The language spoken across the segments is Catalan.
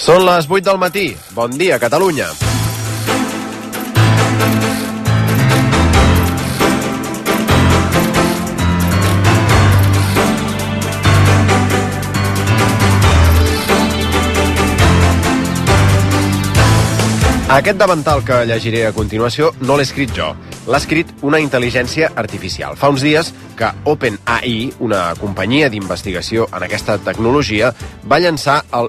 Són les 8 del matí. Bon dia, Catalunya. Aquest davantal que llegiré a continuació no l'he escrit jo. L'ha escrit una intel·ligència artificial. Fa uns dies que OpenAI, una companyia d'investigació en aquesta tecnologia, va llançar el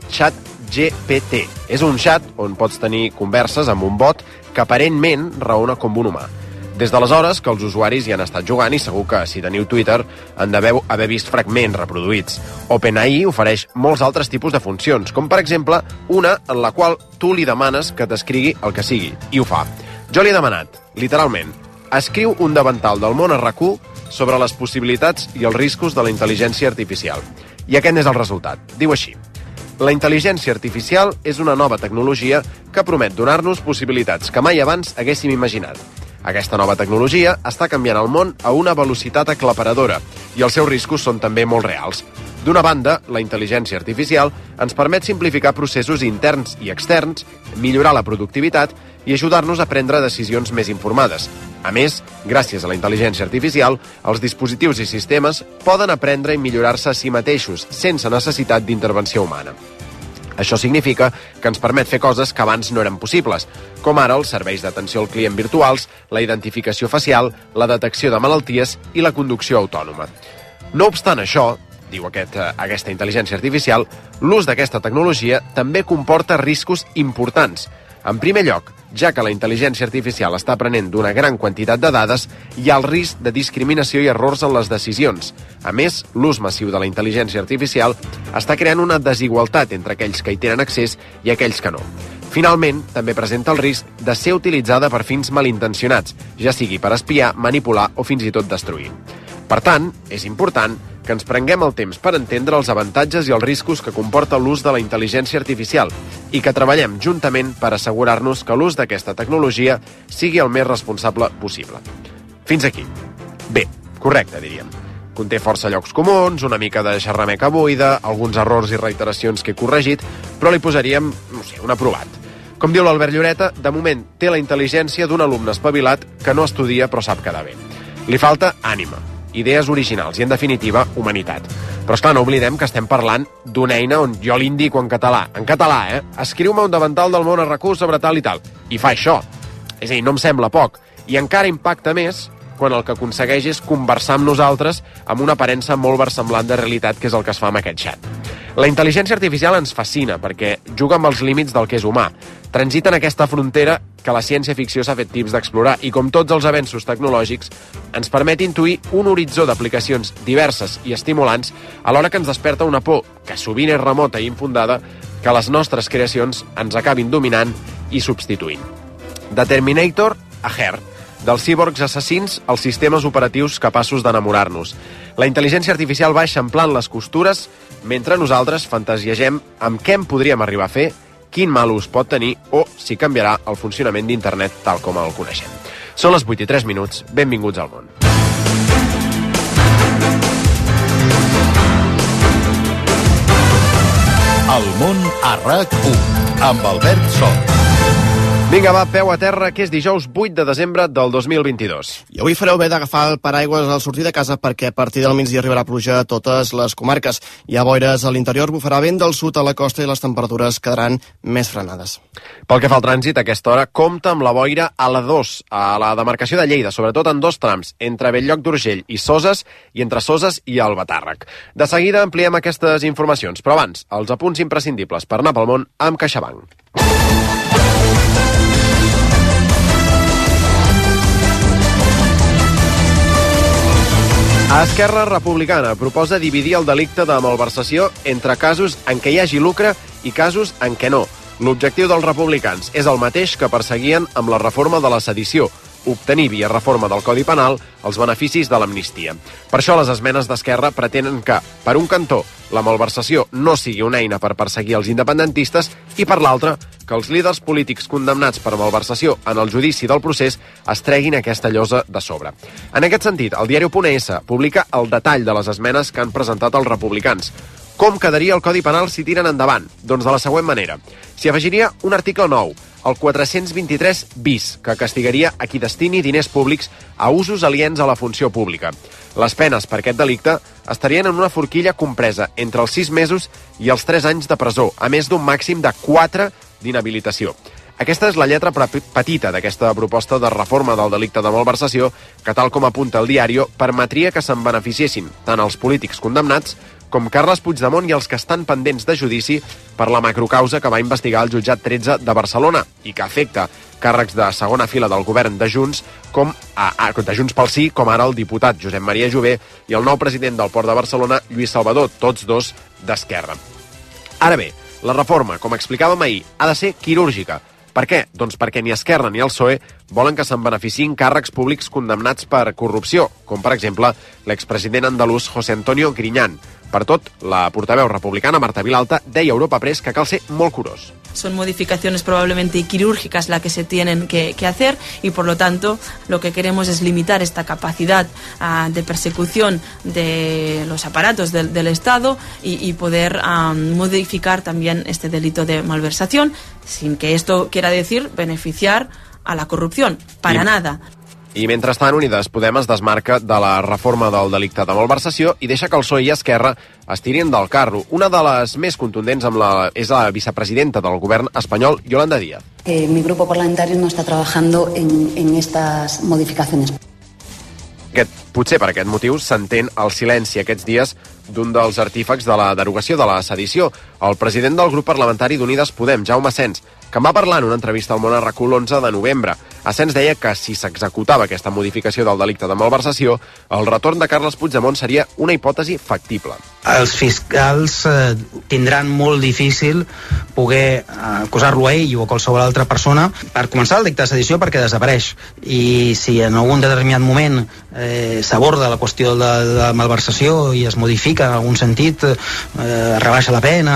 ChatGPT. És un chat on pots tenir converses amb un bot que aparentment raona com un humà. Des d'aleshores que els usuaris hi han estat jugant i segur que si teniu Twitter en deveu haver vist fragments reproduïts. OpenAI ofereix molts altres tipus de funcions, com per exemple una en la qual tu li demanes que t'escrigui el que sigui, i ho fa. Jo li he demanat, literalment, escriu un davantal del món a RAC1 sobre les possibilitats i els riscos de la intel·ligència artificial. I aquest és el resultat. Diu així: la intel·ligència artificial és una nova tecnologia que promet donar-nos possibilitats que mai abans haguéssim imaginat. Aquesta nova tecnologia està canviant el món a una velocitat aclaparadora i els seus riscos són també molt reals. D'una banda, la intel·ligència artificial ens permet simplificar processos interns i externs, millorar la productivitat i ajudar-nos a prendre decisions més informades. A més, gràcies a la intel·ligència artificial, els dispositius i sistemes poden aprendre i millorar-se a si mateixos, sense necessitat d'intervenció humana. Això significa que ens permet fer coses que abans no eren possibles, com ara els serveis d'atenció al client virtuals, la identificació facial, la detecció de malalties i la conducció autònoma. No obstant això, diu aquesta intel·ligència artificial, l'ús d'aquesta tecnologia també comporta riscos importants. En primer lloc, ja que la intel·ligència artificial està aprenent d'una gran quantitat de dades, hi ha el risc de discriminació i errors en les decisions. A més, l'ús massiu de la intel·ligència artificial està creant una desigualtat entre aquells que hi tenen accés i aquells que no. Finalment, també presenta el risc de ser utilitzada per fins malintencionats, ja sigui per espiar, manipular o fins i tot destruir. Per tant, és important que ens prenguem el temps per entendre els avantatges i els riscos que comporta l'ús de la intel·ligència artificial i que treballem juntament per assegurar-nos que l'ús d'aquesta tecnologia sigui el més responsable possible. Fins aquí. Bé, correcte, diríem. Conté força llocs comuns, una mica de xerrameca buida, alguns errors i reiteracions que he corregit, però li posaríem, un aprovat. Com diu l'Albert Lloreta, de moment té la intel·ligència d'un alumne espavilat que no estudia però sap quedar bé. Li falta ànima, idees originals i, en definitiva, humanitat. Però, esclar, no oblidem que estem parlant d'una eina on jo li indico en català, escriu-me un davantal del món a RAC1 sobre tal i tal, i fa això. És a dir, no em sembla poc. I encara impacta més quan el que aconsegueix és conversar amb nosaltres amb una aparença molt versemblant de realitat, que és el que es fa amb aquest xat. La intel·ligència artificial ens fascina perquè juga amb els límits del que és humà. Transita en aquesta frontera que la ciència-ficció s'ha fet tips d'explorar i, com tots els avenços tecnològics, ens permet intuir un horitzó d'aplicacions diverses i estimulants, alhora que ens desperta una por, que sovint és remota i infundada, que les nostres creacions ens acabin dominant i substituint. De Terminator a Her, dels cíborgs assassins als sistemes operatius capaços d'enamorar-nos. La intel·ligència artificial va eixamplant les costures mentre nosaltres fantasiegem amb què en podríem arribar a fer, quin mal ús pot tenir o si canviarà el funcionament d'Internet tal com el coneixem. Són les 8:03, benvinguts al món. El món a RAC1, amb Albert Sol. Vinga, va, peu a terra, que és dijous 8 de desembre del 2022. I avui fareu bé d'agafar el paraigües al sortir de casa perquè a partir del migdia arribarà pluja a totes les comarques. Hi ha boires a l'interior, bufarà vent del sud a la costa i les temperatures quedaran més frenades. Pel que fa al trànsit, a aquesta hora compta amb la boira a la 2, a la demarcació de Lleida, sobretot en dos trams, entre Bell-lloc d'Urgell i Soses i entre Soses i Albatàrrec. De seguida ampliem aquestes informacions, però abans, els apunts imprescindibles per anar pel món amb CaixaBank. Esquerra Republicana proposa dividir el delicte de malversació entre casos en què hi hagi lucre i casos en què no. L'objectiu dels republicans és el mateix que perseguien amb la reforma de la sedició, obtenir via reforma del Codi Penal els beneficis de l'amnistia. Per això les esmenes d'Esquerra pretenen que, per un cantó, la malversació no sigui una eina per perseguir els independentistes i, per l'altre, que els líders polítics condemnats per malversació en el judici del procés es treguin aquesta llosa de sobre. En aquest sentit, el diari.es publica el detall de les esmenes que han presentat els republicans. Com quedaria el Codi Penal si tiren endavant? Doncs de la següent manera. S'hi afegiria un article nou, el 423 bis, que castigaria a qui destini diners públics a usos aliens a la funció pública. Les penes per aquest delicte estarien en una forquilla compresa entre els 6 mesos i els 3 anys de presó, a més d'un màxim de 4 d'inhabilitació. Aquesta és la lletra petita d'aquesta proposta de reforma del delicte de malversació que, tal com apunta el Diario, permetria que se'n beneficiessin tant els polítics condemnats com Carles Puigdemont i els que estan pendents de judici per la macrocausa que va investigar el jutjat 13 de Barcelona i que afecta càrrecs de segona fila del govern de Junts, de Junts pel Sí, com ara el diputat Josep Maria Jové i el nou president del Port de Barcelona, Lluís Salvador, tots dos d'Esquerra. Ara bé, la reforma, com explicàvem ahir, ha de ser quirúrgica. Per què? Doncs perquè ni Esquerra ni el PSOE volen que se'n beneficiïn càrrecs públics condemnats per corrupció, com per exemple l'expresident andalús José Antonio Griñán. Per tot, la portaveu republicana Marta Vilalta deia a Europa Press que cal ser molt curós. Son modificaciones probablemente quirúrgicas las que se tienen que hacer y por lo tanto lo que queremos es limitar esta capacidad de persecución de los aparatos del Estado y poder modificar también este delito de malversación sin que esto quiera decir beneficiar a la corrupción, para nada. I mentrestant, Unides Podem es desmarca de la reforma del delicte de malversació i deixa que el PSOE i Esquerra es tirin del carro. Una de les més contundents és la vicepresidenta del govern espanyol, Yolanda Díaz. Mi grupo parlamentario no está trabajando en estas modificaciones. Potser per aquest motiu s'entén el silenci aquests dies d'un dels artífecs de la derogació de la sedició, el president del grup parlamentari d'Unides Podem, Jaume Asens, que en va parlar en una entrevista al Món RAC1 l'11 de novembre. Asens deia que si s'executava aquesta modificació del delicte de malversació, el retorn de Carles Puigdemont seria una hipòtesi factible. Els fiscals tindran molt difícil poder acusar-lo a ell o a qualsevol altra persona per començar el delicte de sedició perquè desapareix. I si en algun determinat moment s'aborda la qüestió de malversació i es modifica en algun sentit, rebaixa la pena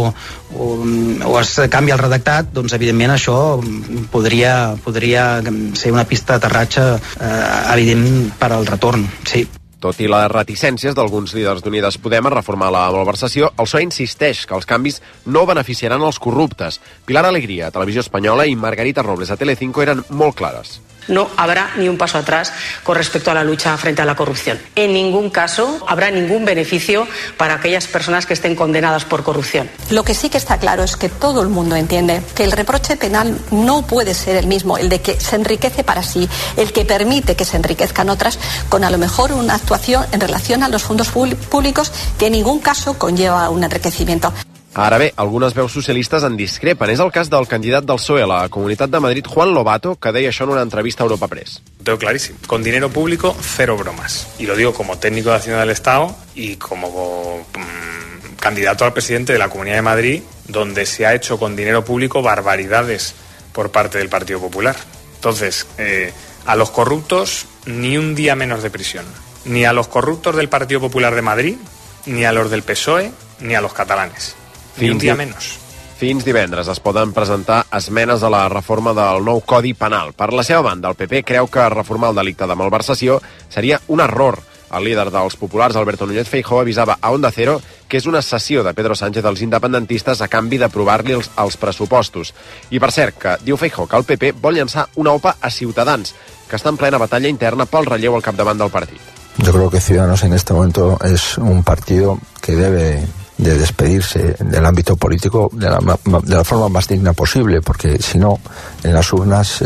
o es canvia el redactat, doncs evidentment això podria ser una pista d'aterratge evident per al retorn, sí. Tot i les reticències d'alguns líders d'Unides Podem a reformar la malversació, el PSOE insisteix que els canvis no beneficiaran els corruptes. Pilar Alegría, a Televisió Espanyola, i Margarita Robles, a Telecinco, eren molt clares. No habrá ni un paso atrás con respecto a la lucha frente a la corrupción. En ningún caso habrá ningún beneficio para aquellas personas que estén condenadas por corrupción. Lo que sí que está claro es que todo el mundo entiende que el reproche penal no puede ser el mismo, el de que se enriquece para sí, el que permite que se enriquezcan otras, con a lo mejor una actuación en relación a los fondos públicos que en ningún caso conlleva un enriquecimiento. Ara bé, algunes veus socialistes en discrepen. És el cas del candidat del PSOE a la Comunitat de Madrid, Juan Lobato, que deia això en una entrevista a Europa Press. Tengo clarísimo. Con dinero público, cero bromas. Y lo digo como técnico de Hacienda del Estado y como candidato al presidente de la Comunidad de Madrid, donde se ha hecho con dinero público barbaridades por parte del Partido Popular. Entonces, a los corruptos, ni un día menos de prisión. Ni a los corruptos del Partido Popular de Madrid, ni a los del PSOE, ni a los catalanes. Ni un dia menys. Fins divendres es poden presentar esmenes a la reforma del nou Codi Penal. Per la seva banda, el PP creu que reformar el delicte de malversació seria un error. El líder dels populars, Alberto Núñez Feijóo, avisava a Onda Cero que és una cessió de Pedro Sánchez als independentistes a canvi d'aprovar-li els pressupostos. I per cert, que diu Feijóo que el PP vol llançar una OPA a Ciutadans, que està en plena batalla interna pel relleu al capdavant del partit. Yo creo que Ciudadanos en este momento es un partido que debe de despedirse del ámbito político de la forma más digna posible, porque si no, en las urnas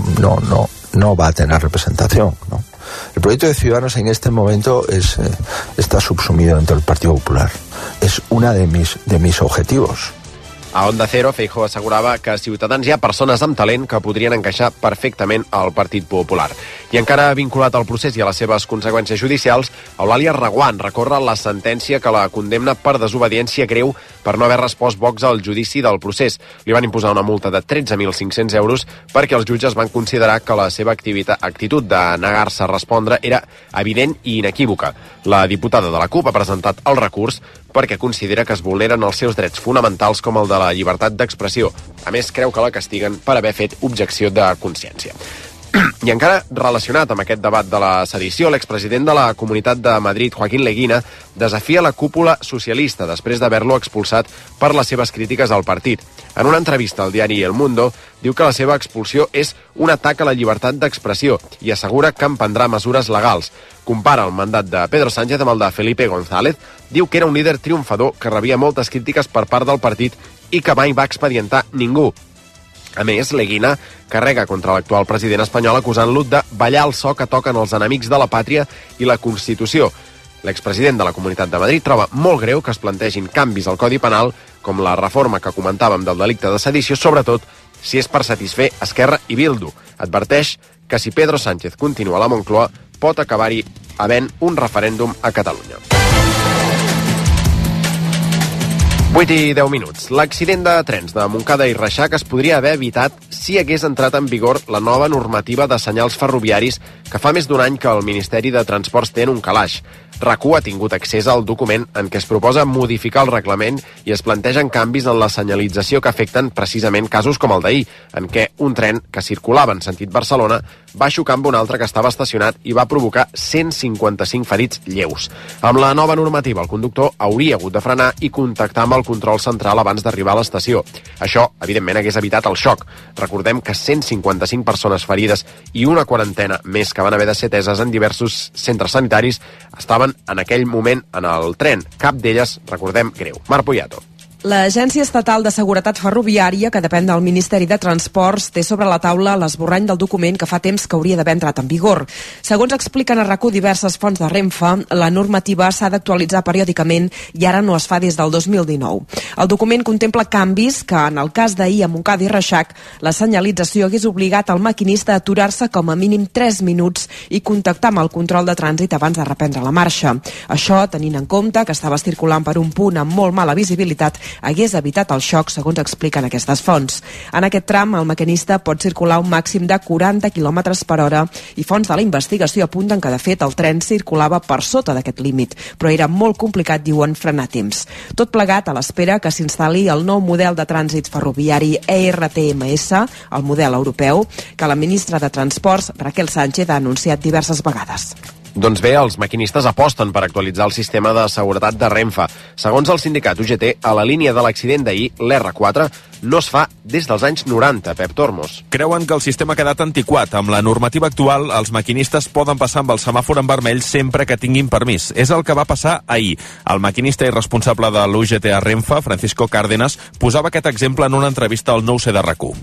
no va a tener representación, ¿no? El proyecto de Ciudadanos en este momento está subsumido dentro del Partido Popular. Es uno de mis objetivos. A Onda Cero, Feijóo assegurava que a Ciutadans hi ha persones amb talent que podrien encaixar perfectament al Partit Popular. I encara vinculat al procés i a les seves conseqüències judicials, Eulàlia Reguant recorre la sentència que la condemna per desobediència greu per no haver respost Vox al judici del procés. Li van imposar una multa de 13.500 euros perquè els jutges van considerar que la seva actitud de negar-se a respondre era evident i inequívoca. La diputada de la CUP ha presentat el recurs perquè considera que es vulneren els seus drets fonamentals com el de la llibertat d'expressió. A més, creu que la castiguen per haver fet objecció de consciència. I encara relacionat amb aquest debat de la sedició, l'expresident de la Comunitat de Madrid, Joaquín Leguina, desafia la cúpula socialista després d'haver-lo expulsat per les seves crítiques al partit. En una entrevista al diari El Mundo, diu que la seva expulsió és un atac a la llibertat d'expressió i assegura que emprendrà mesures legals. Compara el mandat de Pedro Sánchez amb el de Felipe González, diu que era un líder triomfador que rebia moltes crítiques per part del partit i que mai va expedientar ningú. A més, Leguina carrega contra l'actual president espanyol acusant-lo de ballar el so que toquen els enemics de la pàtria i la Constitució. L'expresident de la Comunitat de Madrid troba molt greu que es plantegin canvis al Codi Penal, com la reforma que comentàvem del delicte de sedició, sobretot si és per satisfer Esquerra i Bildu. Adverteix que si Pedro Sánchez continua a la Moncloa pot acabar-hi havent un referèndum a Catalunya. 8 i 10 minuts. L'accident de trens de Montcada i Reixac es podria haver evitat si hagués entrat en vigor la nova normativa de senyals ferroviaris que fa més d'un any que el Ministeri de Transports té en un calaix. RAC1 ha tingut accés al document en què es proposa modificar el reglament i es plantegen canvis en la senyalització que afecten precisament casos com el d'ahir, en què un tren que circulava en sentit Barcelona va xocar amb un altre que estava estacionat i va provocar 155 ferits lleus. Amb la nova normativa, el conductor hauria hagut de frenar i contactar amb el control central abans d'arribar a l'estació. Això, evidentment, hagués evitat el xoc. Recordem que 155 persones ferides i una quarantena més que van haver de ser ateses en diversos centres sanitaris estaven en aquell moment en el tren. Cap d'elles, recordem, greu. Marc Poyato. L'Agència Estatal de Seguretat Ferroviària, que depèn del Ministeri de Transports, té sobre la taula l'esborrany del document que fa temps que hauria d'haver entrat en vigor. Segons expliquen a RAC1 diverses fonts de Renfe, la normativa s'ha d'actualitzar periòdicament i ara no es fa des del 2019. El document contempla canvis que, en el cas d'ahir a Montcada i Reixac, la senyalització hagués obligat el maquinista a aturar-se com a mínim 3 minuts i contactar amb el control de trànsit abans de reprendre la marxa. Això, tenint en compte que estava circulant per un punt amb molt mala visibilitat, hagués evitat el xoc, segons expliquen aquestes fonts. En aquest tram, el maquinista pot circular un màxim de 40 km per hora i fonts de la investigació apunten que, de fet, el tren circulava per sota d'aquest límit, però era molt complicat, diuen, frenar a temps. Tot plegat a l'espera que s'instal·li el nou model de trànsit ferroviari ERTMS, el model europeu, que la ministra de Transports, Raquel Sánchez, ha anunciat diverses vegades. Doncs bé, els maquinistes aposten per actualitzar el sistema de seguretat de Renfe. Segons el sindicat UGT, a la línia de l'accident d'ahir, l'R4, no es fa des dels anys 90, Pep Tormos. Creuen que el sistema ha quedat antiquat. Amb la normativa actual, els maquinistes poden passar amb el semàfor en vermell sempre que tinguin permís. És el que va passar ahir. El maquinista i responsable de l'UGT a Renfe, Francisco Cárdenas, posava aquest exemple en una entrevista al 9C de RAC1.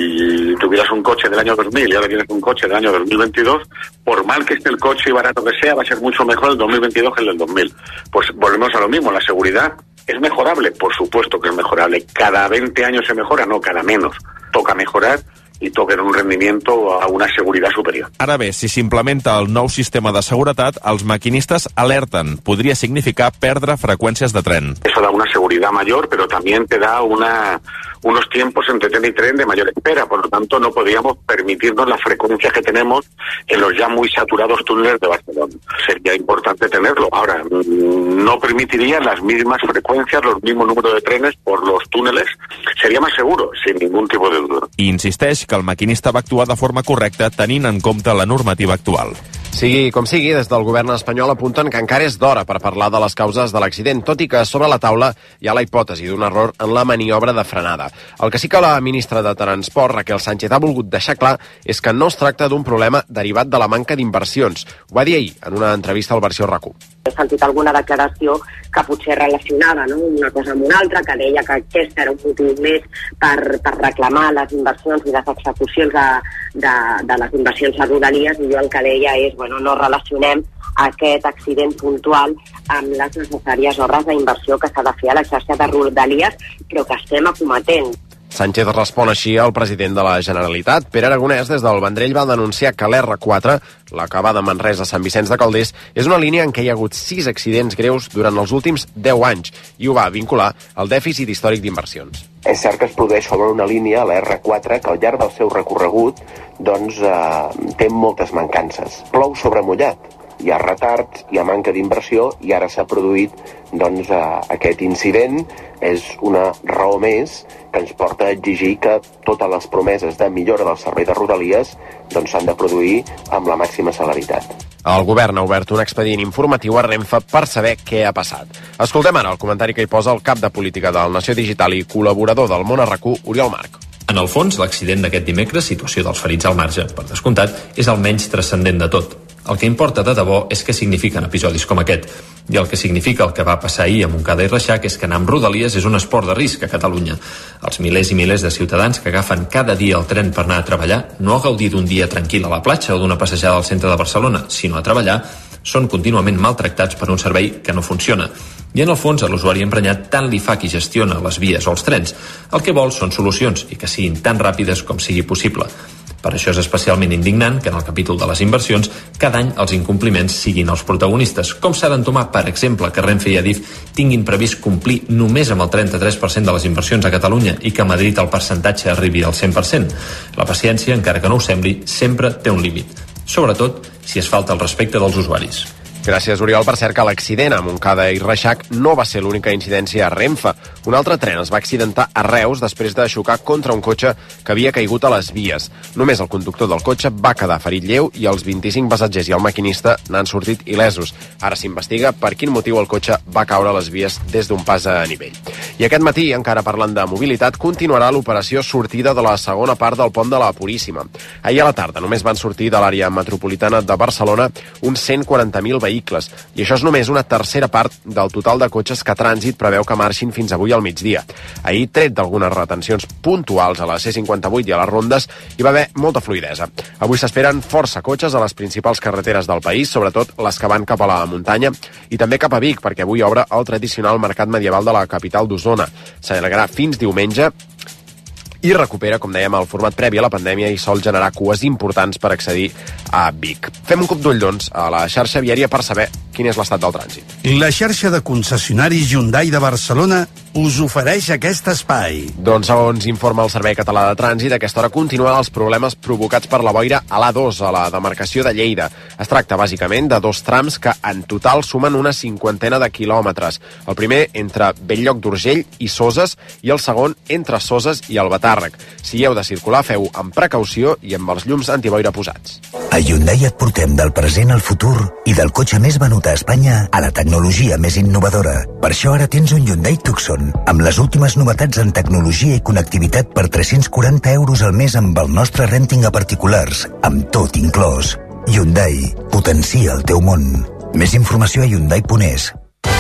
Si tuvieras un coche del año 2000 y ahora tienes un coche del año 2022, por mal que esté el coche y barato que sea, va a ser mucho mejor el 2022 que el del 2000. Pues volvemos a lo mismo, la seguridad es mejorable, por supuesto que es mejorable. Cada 20 años se mejora, no, cada menos. Toca mejorar i toquen un rendimiento a una seguridad superior. Ara bé, si s'implementa el nou sistema de seguretat, els maquinistes alerten. Podria significar perdre freqüències de tren. Eso da una seguridad mayor, pero también te da unos tiempos entre tren y tren de mayor espera. Por lo tanto, no podríamos permitirnos las frecuencias que tenemos en los ya muy saturados túneles de Barcelona. Sería importante tenerlo. Ahora, no permitiría las mismas frecuencias, los mismos números de trenes por los túneles. Sería más seguro, sin ningún tipo de duda. I insisteix que el maquinista va actuar de forma correcta tenint en compte la normativa actual. Sigui com sigui, des del govern espanyol apunten que encara és d'hora per parlar de les causes de l'accident, tot i que sobre la taula hi ha la hipòtesi d'un error en la maniobra de frenada. El que sí que la ministra de Transport, Raquel Sánchez, ha volgut deixar clar és que no es tracta d'un problema derivat de la manca d'inversions. Ho va dir ahir en una entrevista al Versió RAC1. He sentit alguna declaració que potser relacionava, no?, una cosa amb una altra, que deia que aquest era un motiu més per reclamar les inversions i les execucions de les inversions a Rodalies, i jo el que deia és, no relacionem aquest accident puntual amb les necessàries obres d'inversió que s'ha de fer a la xarxa de Rodalies, però que estem acometent. Sánchez respon així al president de la Generalitat. Pere Aragonès, des del Vendrell, va denunciar que l'R4, la que va de Manresa a Sant Vicenç de Calders, és una línia en què hi ha hagut 6 accidents greus durant els últims 10 anys i ho va vincular al dèficit històric d'inversions. És cert que es produeix sobre una línia, la R4, que al llarg del seu recorregut té moltes mancances. Plou sobre mullat. hi ha retards, hi ha manca d'inversió i ara s'ha produït doncs, aquest incident. És una raó més que ens porta a exigir que totes les promeses de millora del servei de Rodalies doncs, s'han de produir amb la màxima celeritat. El govern ha obert un expedient informatiu a Renfe per saber què ha passat. Escoltem ara el comentari que hi posa el cap de política del Nació Digital i col·laborador del Món RQ, Oriol Marc. En el fons, l'accident d'aquest dimecres, situació dels ferits al marge, per descomptat, és el menys transcendent de tot. El que importa de debò és què signifiquen episodis com aquest. I el que significa el que va passar ahir a Montcada i Reixac és que anar amb Rodalies és un esport de risc a Catalunya. Els milers i milers de ciutadans que agafen cada dia el tren per anar a treballar, no a gaudir d'un dia tranquil a la platja o d'una passejada al centre de Barcelona, sinó a treballar, són contínuament maltractats per un servei que no funciona. I en el fons, a l'usuari emprenyat tant li fa qui gestiona les vies o els trens. El que vol són solucions i que siguin tan ràpides com sigui possible. Per això és especialment indignant que en el capítol de les inversions cada any els incompliments siguin els protagonistes, com s'ha d'entomar, per exemple, que Renfe i Adif tinguin previst complir només amb el 33% de les inversions a Catalunya i que a Madrid el percentatge arribi al 100%. La paciència, encara que no ho sembli, sempre té un límit, sobretot si es falta el respecte dels usuaris. Gràcies, Oriol. Per cert que l'accident a Montcada i Reixac no va ser l'única incidència a Renfe. Un altre tren es va accidentar a Reus després de xocar contra un cotxe que havia caigut a les vies. Només el conductor del cotxe va quedar ferit lleu i els 25 passatgers i el maquinista n'han sortit il·lesos. Ara s'investiga per quin motiu el cotxe va caure a les vies des d'un pas a nivell. I aquest matí, encara parlant de mobilitat, continuarà l'operació sortida de la segona part del pont de la Puríssima. Ahir a la tarda només van sortir de l'àrea metropolitana de Barcelona uns 140.000 vehicles, i això és només una tercera part del total de cotxes que Trànsit preveu que marxin fins avui al migdia. Ahir, tret d'algunes retencions puntuals a la C58 i a les rondes, hi va haver molta fluïdesa. Avui s'esperen força cotxes a les principals carreteres del país, sobretot les que van cap a la muntanya, i també cap a Vic, perquè avui obre el tradicional mercat medieval de la capital d'Osona. S'allargarà fins diumenge i recupera, com dèiem, el format previ a la pandèmia i sol generar cues importants per accedir a Vic. Fem un cop d'ull, doncs, a la xarxa viària per saber quin és l'estat del trànsit. La xarxa de concessionaris Hyundai de Barcelona us ofereix aquest espai. Doncs, segons informa el Servei Català de Trànsit, a aquesta hora continuen els problemes provocats per la boira a l'A2, a la demarcació de Lleida. Es tracta, bàsicament, de dos trams que en total sumen una 50 de quilòmetres. El primer entre Bell-lloc d'Urgell i Soses i el segon entre Soses i Albatàrrec. Si heu de circular, feu amb precaució i amb els llums antiboira posats. A Hyundai et portem del present al futur i del cotxe més venut a Espanya a la tecnologia més innovadora. Per això ara tens un Hyundai Tucson amb les últimes novetats en tecnologia i connectivitat per 340 euros al mes amb el nostre renting a particulars, amb tot inclòs. Hyundai, potencia el teu món. Més informació a hyundai.es.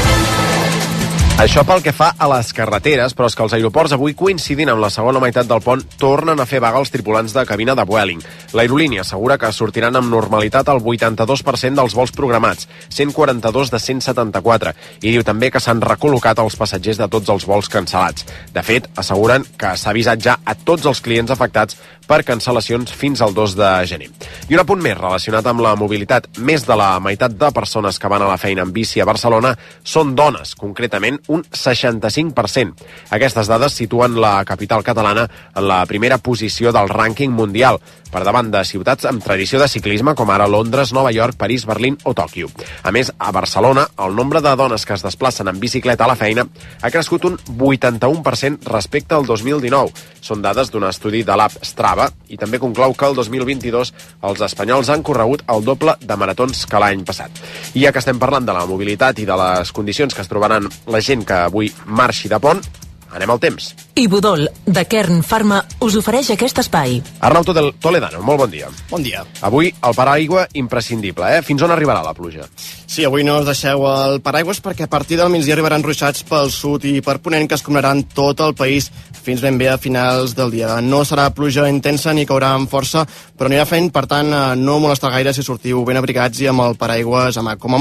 Això pel que fa a les carreteres, però és que els aeroports avui, coincidint amb la segona meitat del pont, tornen a fer vaga els tripulants de cabina de Vueling. L'aerolínia assegura que sortiran amb normalitat el 82% dels vols programats, 142 de 174, i diu també que s'han recol·locat els passatgers de tots els vols cancel·lats. De fet, asseguren que s'ha avisat ja a tots els clients afectats per cancel·lacions fins al 2 de gener. I un apunt més relacionat amb la mobilitat. Més de la meitat de persones que van a la feina en bici a Barcelona són dones, concretament un 65%. Aquestes dades situen la capital catalana en la primera posició del rànquing mundial, per davant de ciutats amb tradició de ciclisme com ara Londres, Nova York, París, Berlín o Tòquio. A més, a Barcelona, el nombre de dones que es desplacen en bicicleta a la feina ha crescut un 81% respecte al 2019. Són dades d'un estudi de l'app Strava i també conclou que el 2022 els espanyols han corregut el doble de maratons que l'any passat. I ja que estem parlant de la mobilitat i de les condicions que es trobaran la gent que avui marxi de pont, anem al temps. Ibudol, de Kern Pharma, us ofereix aquest espai. Arnau Toledano, molt bon dia. Bon dia. Avui el paraigua imprescindible, Fins on arribarà la pluja? Sí, avui no us deixeu el paraigües perquè a partir del migdia arribaran ruixats pel sud i per ponent que es combinaran tot el país fins ben bé a finals del dia. No serà pluja intensa ni caurà amb força, però anirà fent, per tant, no molestar gaire si sortiu ben abrigats i amb el paraigües a mà, com a molt.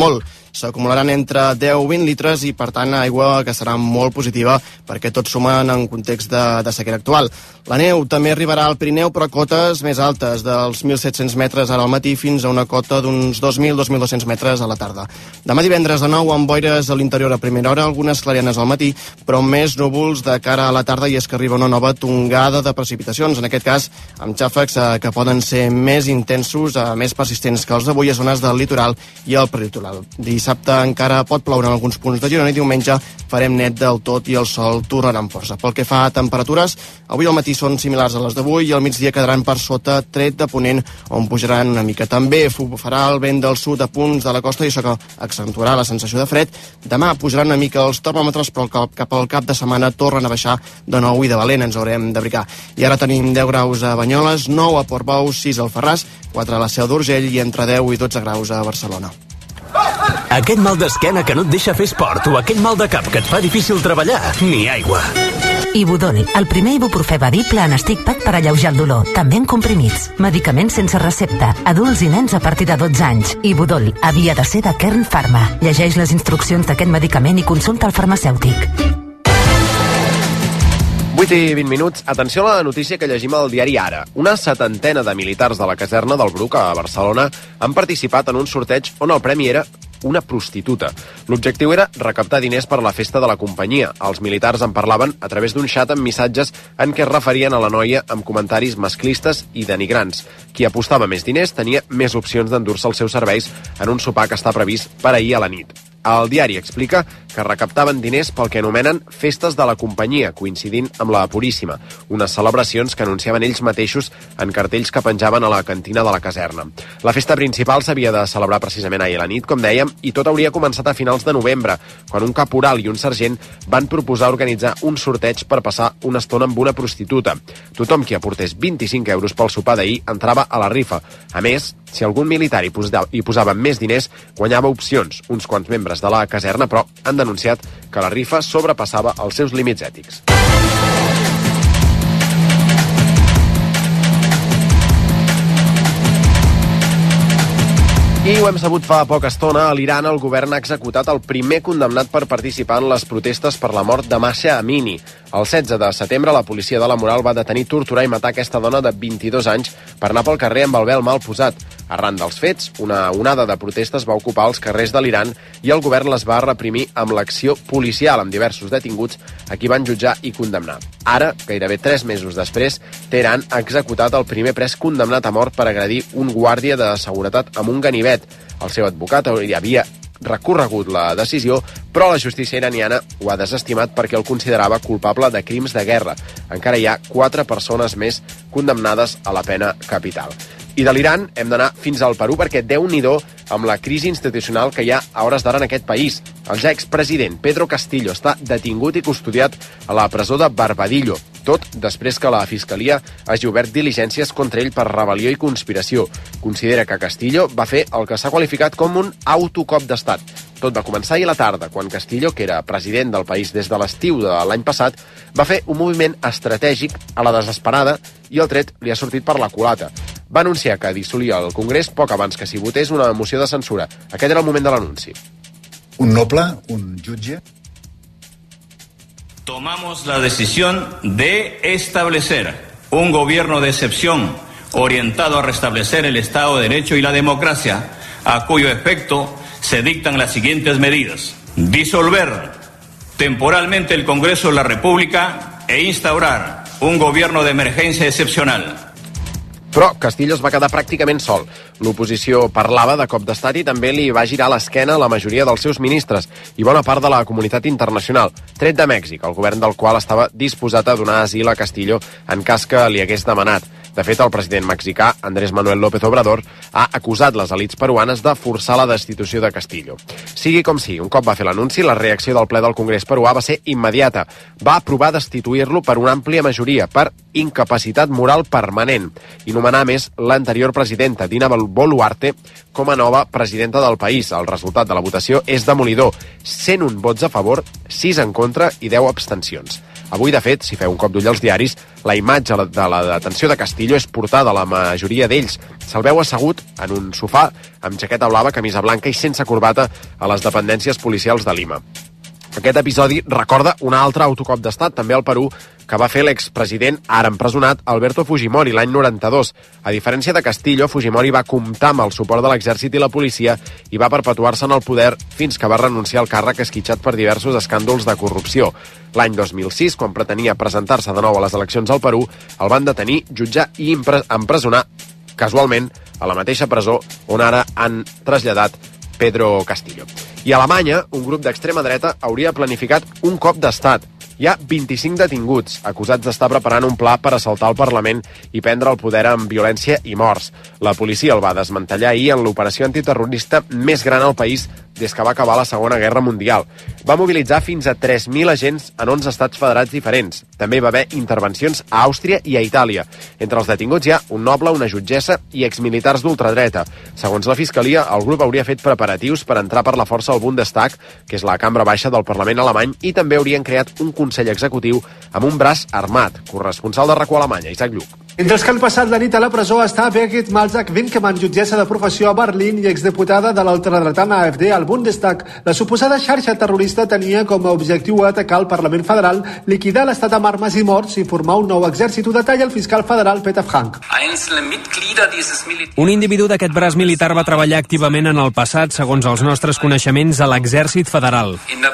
s'acumularan entre 10 i 20 litres i, per tant, aigua que serà molt positiva perquè tot suma en context de sequera actual. La neu també arribarà al Pirineu, però a cotes més altes, dels 1.700 metres ara al matí fins a una cota d'uns 2.000-2.200 metres a la tarda. Demà divendres, de nou, amb boires a l'interior a primera hora, algunes clarianes al matí, però més núvols de cara a la tarda, i és que arriba una nova tongada de precipitacions, en aquest cas amb xàfecs que poden ser més intensos, més persistents que els d'avui a zones del litoral i el prelitoral. Dissabte encara pot ploure en alguns punts de Girona i diumenge farem net del tot i el sol tornarà amb força. Pel que fa a temperatures, avui al matí són similars a les d'avui i al migdia quedaran per sota, tret de ponent, on pujaran una mica. També bufarà el vent del sud a punts de la costa i això que accentuarà la sensació de fred. Demà pujaran una mica els termòmetres, però cap al cap de setmana tornen a baixar de nou i de valent, ens haurem d'abrigar. I ara tenim 10 graus a Banyoles, 9 a Portbou, 6 al Ferràs, 4 a la Seu d'Urgell i entre 10 i 12 graus a Barcelona. Aquest mal d'esquena que no et deixa fer esport o aquell mal de cap que et fa difícil treballar, ni aigua. Ibudol, el primer ibuprofè badible en stick pack per alleujar el dolor, també en comprimits. Medicaments sense recepta, adults i nens a partir de 12 anys. Ibudol havia de ser de Kern Pharma. Llegeix les instruccions d'aquest medicament i consulta el farmacèutic. 8 i 20 minuts. Atenció a la notícia que llegim al diari Ara. Una 70ena de militars de la caserna del Bruc a Barcelona han participat en un sorteig on el premi era una prostituta. L'objectiu era recaptar diners per la festa de la companyia. Els militars en parlaven a través d'un xat amb missatges en què es referien a la noia amb comentaris masclistes i denigrants. Qui apostava més diners tenia més opcions d'endur-se els seus serveis en un sopar que està previst per ahir a la nit. El diari explica que recaptaven diners pel que anomenen festes de la companyia, coincidint amb la Puríssima, unes celebracions que anunciaven ells mateixos en cartells que penjaven a la cantina de la caserna. La festa principal s'havia de celebrar precisament ahir a la nit, com dèiem, i tot hauria començat a finals de novembre, quan un caporal i un sergent van proposar organitzar un sorteig per passar una estona amb una prostituta. Tothom qui aportés 25 euros pel sopar d'ahir entrava a la rifa. A més, si algun militar hi posava més diners, guanyava opcions. Uns quants membres de la caserna, però, han denunciat que la rifa sobrepassava els seus límits ètics. I ho hem sabut fa poca estona, a l'Iran el govern ha executat el primer condemnat per participar en les protestes per la mort de Mahsa Amini. El 16 de setembre la policia de la moral va detenir, torturar i matar aquesta dona de 22 anys per anar pel carrer amb el vel mal posat. Arran dels fets, una onada de protestes va ocupar els carrers de l'Iran i el govern les va reprimir amb l'acció policial amb diversos detinguts a qui van jutjar i condemnar. Ara, gairebé 3 mesos després, Teheran ha executat el primer pres condemnat a mort per agredir un guàrdia de seguretat amb un ganivet. El seu advocat havia recorregut la decisió, però la justícia iraniana ho ha desestimat perquè el considerava culpable de crims de guerra. Encara hi ha 4 persones més condemnades a la pena capital. I de l'Iran hem d'anar fins al Perú perquè Déu-n'hi-do amb la crisi institucional que hi ha a hores d'ara en aquest país. El ja expresident Pedro Castillo està detingut i custodiat a la presó de Barbadillo, tot després que la Fiscalia hagi obert diligències contra ell per rebel·lió i conspiració. Considera que Castillo va fer el que s'ha qualificat com un autocop d'estat. Tot va començar ahir a la tarda, quan Castillo, que era president del país des de l'estiu de l'any passat, va fer un moviment estratègic a la desesperada i el tret li ha sortit per la culata. Va anunciar que dissolia el Congrés poc abans que s'hi votés una moció de censura. Aquest era el moment de l'anunci. Un noble, un jutge. Tomamos la decisión de establecer un gobierno de excepción orientado a restablecer el Estado de Derecho y la democracia, a cuyo efecto se dictan las siguientes medidas. Disolver temporalmente el Congreso de la República e instaurar un gobierno de emergencia excepcional. Però Castillo es va quedar pràcticament sol. L'oposició parlava de cop d'estat i també li va girar l'esquena a la majoria dels seus ministres i bona part de la comunitat internacional, tret de Mèxic, el govern del qual estava disposat a donar asil a Castillo en cas que li hagués demanat. De fet, el president mexicà, Andrés Manuel López Obrador, ha acusat les elits peruanes de forçar la destitució de Castillo. Sigui com sigui, un cop va fer l'anunci, la reacció del ple del Congrés peruà va ser immediata. Va aprovar destituir-lo per una àmplia majoria, per incapacitat moral permanent, i nomenar més l'anterior presidenta, Dina Boluarte, com a nova presidenta del país. El resultat de la votació és demolidor. 101 vots a favor, 6 en contra i 10 abstencions. Avui, de fet, si feu un cop d'ull als diaris, la imatge de la detenció de Castillo és portada a la majoria d'ells. Se'l veu assegut en un sofà amb jaqueta blava, camisa blanca i sense corbata a les dependències policials de Lima. Aquest episodi recorda un altre autocop d'estat, també al Perú, que va fer l'expresident, ara empresonat, Alberto Fujimori, l'any 92. A diferència de Castillo, Fujimori va comptar amb el suport de l'exèrcit i la policia i va perpetuar-se en el poder fins que va renunciar al càrrec esquitxat per diversos escàndols de corrupció. L'any 2006, quan pretenia presentar-se de nou a les eleccions al Perú, el van detenir, jutjar i empresonar, casualment, a la mateixa presó on ara han traslladat Pedro Castillo. I a Alemanya, un grup d'extrema dreta hauria planificat un cop d'estat. Hi ha 25 detinguts acusats d'estar preparant un pla per assaltar el Parlament i prendre el poder amb violència i morts. La policia el va desmantellar ahir en l'operació antiterrorista més gran al país des que va acabar la Segona Guerra Mundial. Va mobilitzar fins a 3.000 agents en 11 estats federats diferents. També hi va haver intervencions a Àustria i a Itàlia. Entre els detinguts hi ha un noble, una jutgessa i exmilitars d'ultradreta. Segons la Fiscalia, el grup hauria fet preparatius per entrar per la força al Bundestag, que és la cambra baixa del Parlament alemany, i també haurien creat un Consell Executiu amb un braç armat. Corresponsal de RAC1 Alemanya, Isaac Lluc. Entre els que han passat la nit a la presó està Birgit Malzack-Winkemann, jutgessa de professió a Berlín i exdiputada de l'ultradretana AfD al Bundestag. La suposada xarxa terrorista tenia com a objectiu atacar el Parlament Federal, liquidar l'estat amb armes i morts i formar un nou exèrcit. Ho detalla el fiscal federal Peter Frank. Un individu d'aquest braç militar va treballar activament en el passat, segons els nostres coneixements, a l'exèrcit federal.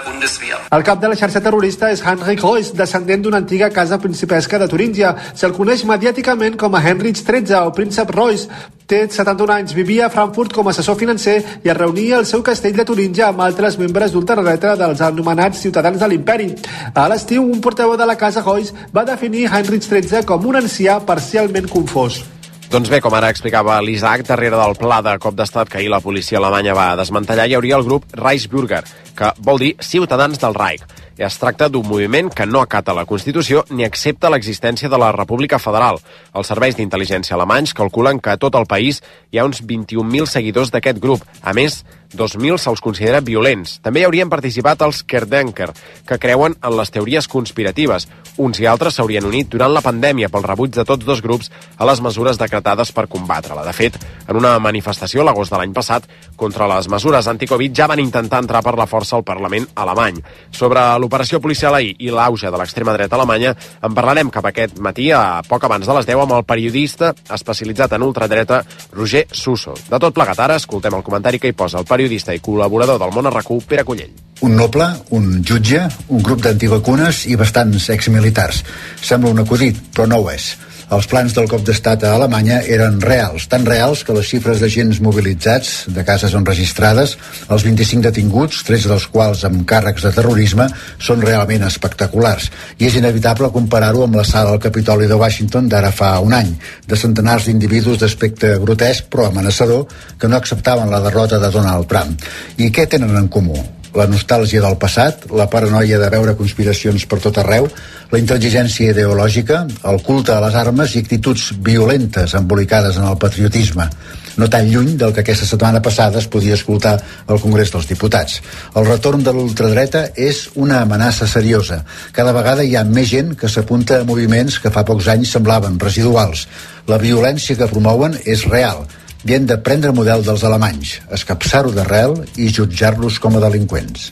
El cap de la xarxa terrorista és Heinrich Reuss, descendent d'una antiga casa principesca de Turíngia. Se'l coneix mediàticament com a Heinrich XIII o príncep Reuss. Té 71 anys, vivia a Frankfurt com a assessor financer i es reunia al seu castell de Turíngia amb altres membres d'ultradreta dels anomenats ciutadans de l'imperi. A l'estiu, un portaveu de la casa Reuss va definir Heinrich XIII com un ancià parcialment confós. Doncs bé, com ara explicava l'Isaac, darrere del pla de cop d'estat que ahir la policia alemanya va desmantellar hi hauria el grup Reichsbürger, que vol dir Ciutadans del Reich. Es tracta d'un moviment que no acata la Constitució ni accepta l'existència de la República Federal. Els serveis d'intel·ligència alemanys calculen que a tot el país hi ha uns 21.000 seguidors d'aquest grup. A més, 2.000 se'ls considera violents. També hi haurien participat els Querdenker, que creuen en les teories conspiratives. Uns i altres s'haurien unit durant la pandèmia pel rebuig de tots dos grups a les mesures decretades per combatre-la. De fet, en una manifestació l'agost de l'any passat contra les mesures anticovid ja van intentar entrar per la força al Parlament alemany. Sobre l'operació policial ahir i l'auge de l'extrema dreta alemanya en parlarem cap aquest matí a poc abans de les 10 amb el periodista especialitzat en ultradreta Roger Suso. De tot plegat, ara escoltem el comentari que hi posa el periodista i col·laborador del Món a RAC1, Pere Collell. Un noble, un jutge, un grup d'antivacunes i bastants exmilitars. Sembla un acudit, però no ho és. Els plans del cop d'estat a Alemanya eren reals, tan reals que les xifres d'agents mobilitzats, de cases enregistrades, els 25 detinguts, 13 dels quals amb càrrecs de terrorisme, són realment espectaculars. I és inevitable comparar-ho amb la sala del Capitoli de Washington d'ara fa un any, de centenars d'individus d'aspecte grotesc però amenaçador que no acceptaven la derrota de Donald Trump. I què tenen en comú? La nostàlgia del passat, la paranoia de veure conspiracions per tot arreu, la intransigència ideològica, el culte a les armes i actituds violentes embolicades en el patriotisme, no tan lluny del que aquesta setmana passada es podia escoltar al Congrés dels Diputats. El retorn de l'ultradreta és una amenaça seriosa. Cada vegada hi ha més gent que s'apunta a moviments que fa pocs anys semblaven residuals. La violència que promouen és real. I hem de prendre model dels alemanys, escapçar-ho d'arrel i jutjar-los com a delinqüents.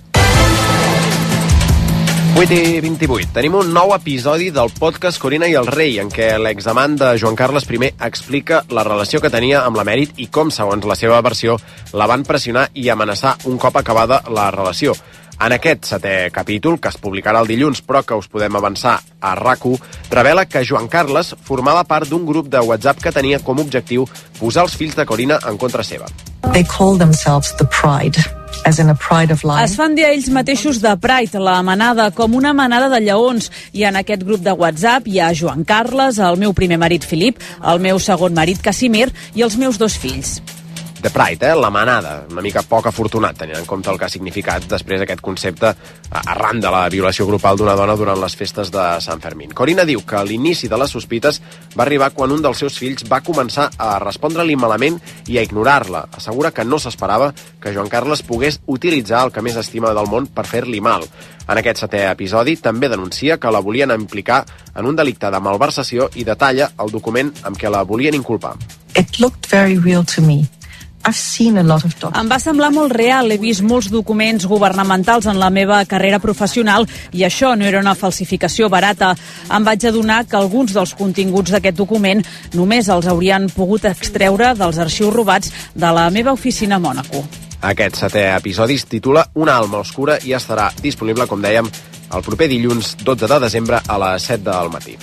8:28. Tenim un nou episodi del podcast Corina i el rei, en què l'examant de Joan Carles I explica la relació que tenia amb l'emèrit i com, segons la seva versió, la van pressionar i amenaçar un cop acabada la relació. En aquest setè capítol, que es publicarà el dilluns, però que us podem avançar a RAC1, revela que Joan Carles formava part d'un grup de WhatsApp que tenia com a objectiu posar els fills de Corina en contra seva. They call themselves the Pride. As in a pride of lion. Es fan dir a ells mateixos de Pride, la manada, com una manada de lleons. I en aquest grup de WhatsApp hi ha Joan Carles, el meu primer marit Filip, el meu segon marit Casimir i els meus dos fills. The Pride, la manada, una mica poc afortunat, tenint en compte el que ha significat després aquest concepte arran de la violació grupal d'una dona durant les festes de Sant Fermín. Corina diu que l'inici de les sospites va arribar quan un dels seus fills va començar a respondre-li malament i a ignorar-la. Assegura que no s'esperava que Joan Carles pogués utilitzar el que més estima del món per fer-li mal. En aquest 7è episodi també denuncia que la volien implicar en un delicte de malversació i detalla el document amb què la volien inculpar. It looked very real to me. I've seen a lot of documents. Em va semblar molt real, he vist molts documents governamentals en la meva carrera professional i això no era una falsificació barata. Em vaig adonar que alguns dels continguts d'aquest document només els haurien pogut extreure dels arxius robats de la meva oficina a Mònaco. Aquest 7è episodi es titula Una alma oscura i estarà disponible, com dèiem, el proper dilluns 12 de desembre a les 7 del matí.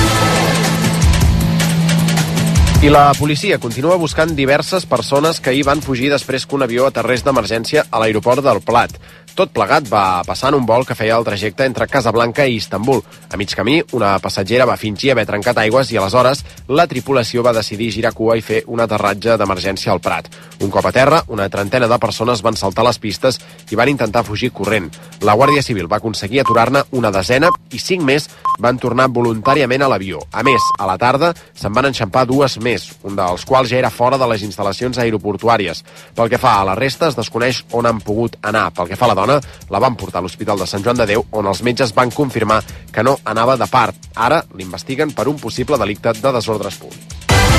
I la policia continua buscant diverses persones que hi van fugir després que un avió aterrés d'emergència a l'aeroport del Plat. Tot plegat va passar en un vol que feia el trajecte entre Casablanca i Istanbul. A mig camí, una passatgera va fingir haver trencat aigües i aleshores la tripulació va decidir girar cua i fer un aterratge d'emergència al Prat. Un cop a terra, una trentena de persones van saltar les pistes i van intentar fugir corrent. La Guàrdia Civil va aconseguir aturar-ne una desena i 5 més van tornar voluntàriament a l'avió. A més, a la tarda se'n van enxampar 2 més, un dels quals ja era fora de les instal·lacions aeroportuàries. Pel que fa a la resta, es desconeix on han pogut anar. Pel que fa a la dona, la van portar a l'Hospital de Sant Joan de Déu, on els metges van confirmar que no anava de part. Ara l'investiguen per un possible delicte de desordres públics.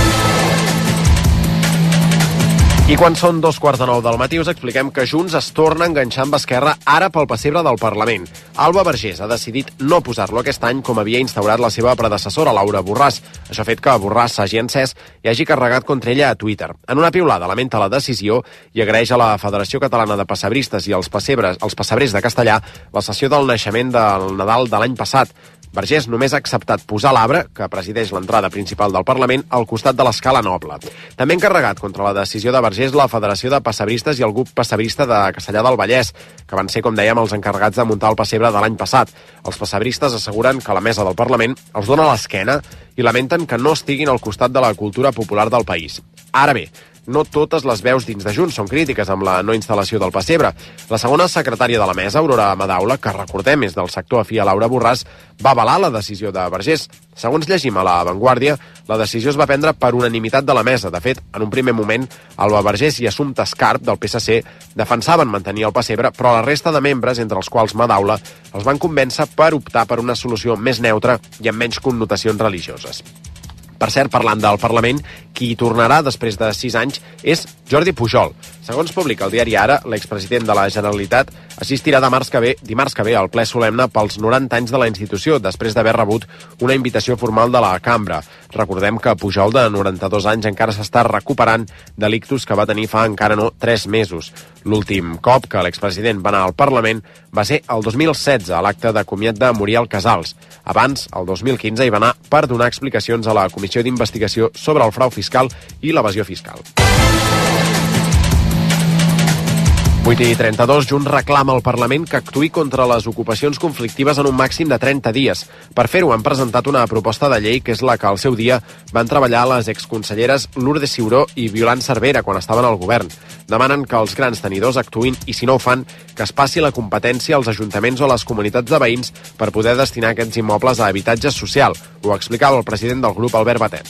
I quan són 2:15 del matí us expliquem que Junts es torna a enganxar amb Esquerra ara pel pessebre del Parlament. Alba Vergés ha decidit no posar-lo aquest any com havia instaurat la seva predecessora, Laura Borràs. Això ha fet que Borràs s'hagi encès i hagi carregat contra ella a Twitter. En una piulada lamenta la decisió i agraeix a la Federació Catalana de Pessebristes i els pessebrers de Castellà la sessió del naixement del Nadal de l'any passat. Vergés només ha acceptat posar l'arbre, que presideix l'entrada principal del Parlament, al costat de l'escala noble. També han carregat contra la decisió de Vergés la Federació de Pessebristes i el grup pessebrista de Castellà del Vallès, que van ser, com dèiem, els encarregats de muntar el pessebre de l'any passat. Els pessebristes asseguren que la mesa del Parlament els dona l'esquena i lamenten que no estiguin al costat de la cultura popular del país. Ara bé, no totes les veus dins de Junts són crítiques amb la no instal·lació del pessebre. La segona secretària de la mesa, Aurora Madaula, que recordem és del sector afí a Laura Borràs, va avalar la decisió de Vergés. Segons llegim a La Vanguardia, la decisió es va prendre per unanimitat de la mesa. De fet, en un primer moment, Alba Vergés i Assumpta Escarp, del PSC, defensaven mantenir el pessebre, però la resta de membres, entre els quals Madaula, els van convèncer per optar per una solució més neutra i amb menys connotacions religioses. Per cert, parlant del Parlament, qui hi tornarà després de 6 anys és Jordi Pujol. Segons publica el diari Ara, l'expresident de la Generalitat assistirà dimarts que ve al ple solemne pels 90 anys de la institució, després d'haver rebut una invitació formal de la Cambra. Recordem que Pujol, de 92 anys, encara s'està recuperant de l'ictus que va tenir fa encara no 3 mesos. L'últim cop que l'expresident va anar al Parlament va ser el 2016, a l'acte de comiat de Muriel Casals. Abans, el 2015, hi va anar per donar explicacions a la Comissió d'Investigació sobre el frau fiscal i l'evasió fiscal. 8:32, Junts reclama al Parlament que actuï contra les ocupacions conflictives en un màxim de 30 dies. Per fer-ho han presentat una proposta de llei que és la que al seu dia van treballar les exconselleres Lourdes Ciuró i Violant Cervera quan estaven al govern. Demanen que els grans tenidors actuïn i, si no ho fan, que es passi la competència als ajuntaments o a les comunitats de veïns per poder destinar aquests immobles a habitatge social. Ho explicava el president del grup, Albert Batet.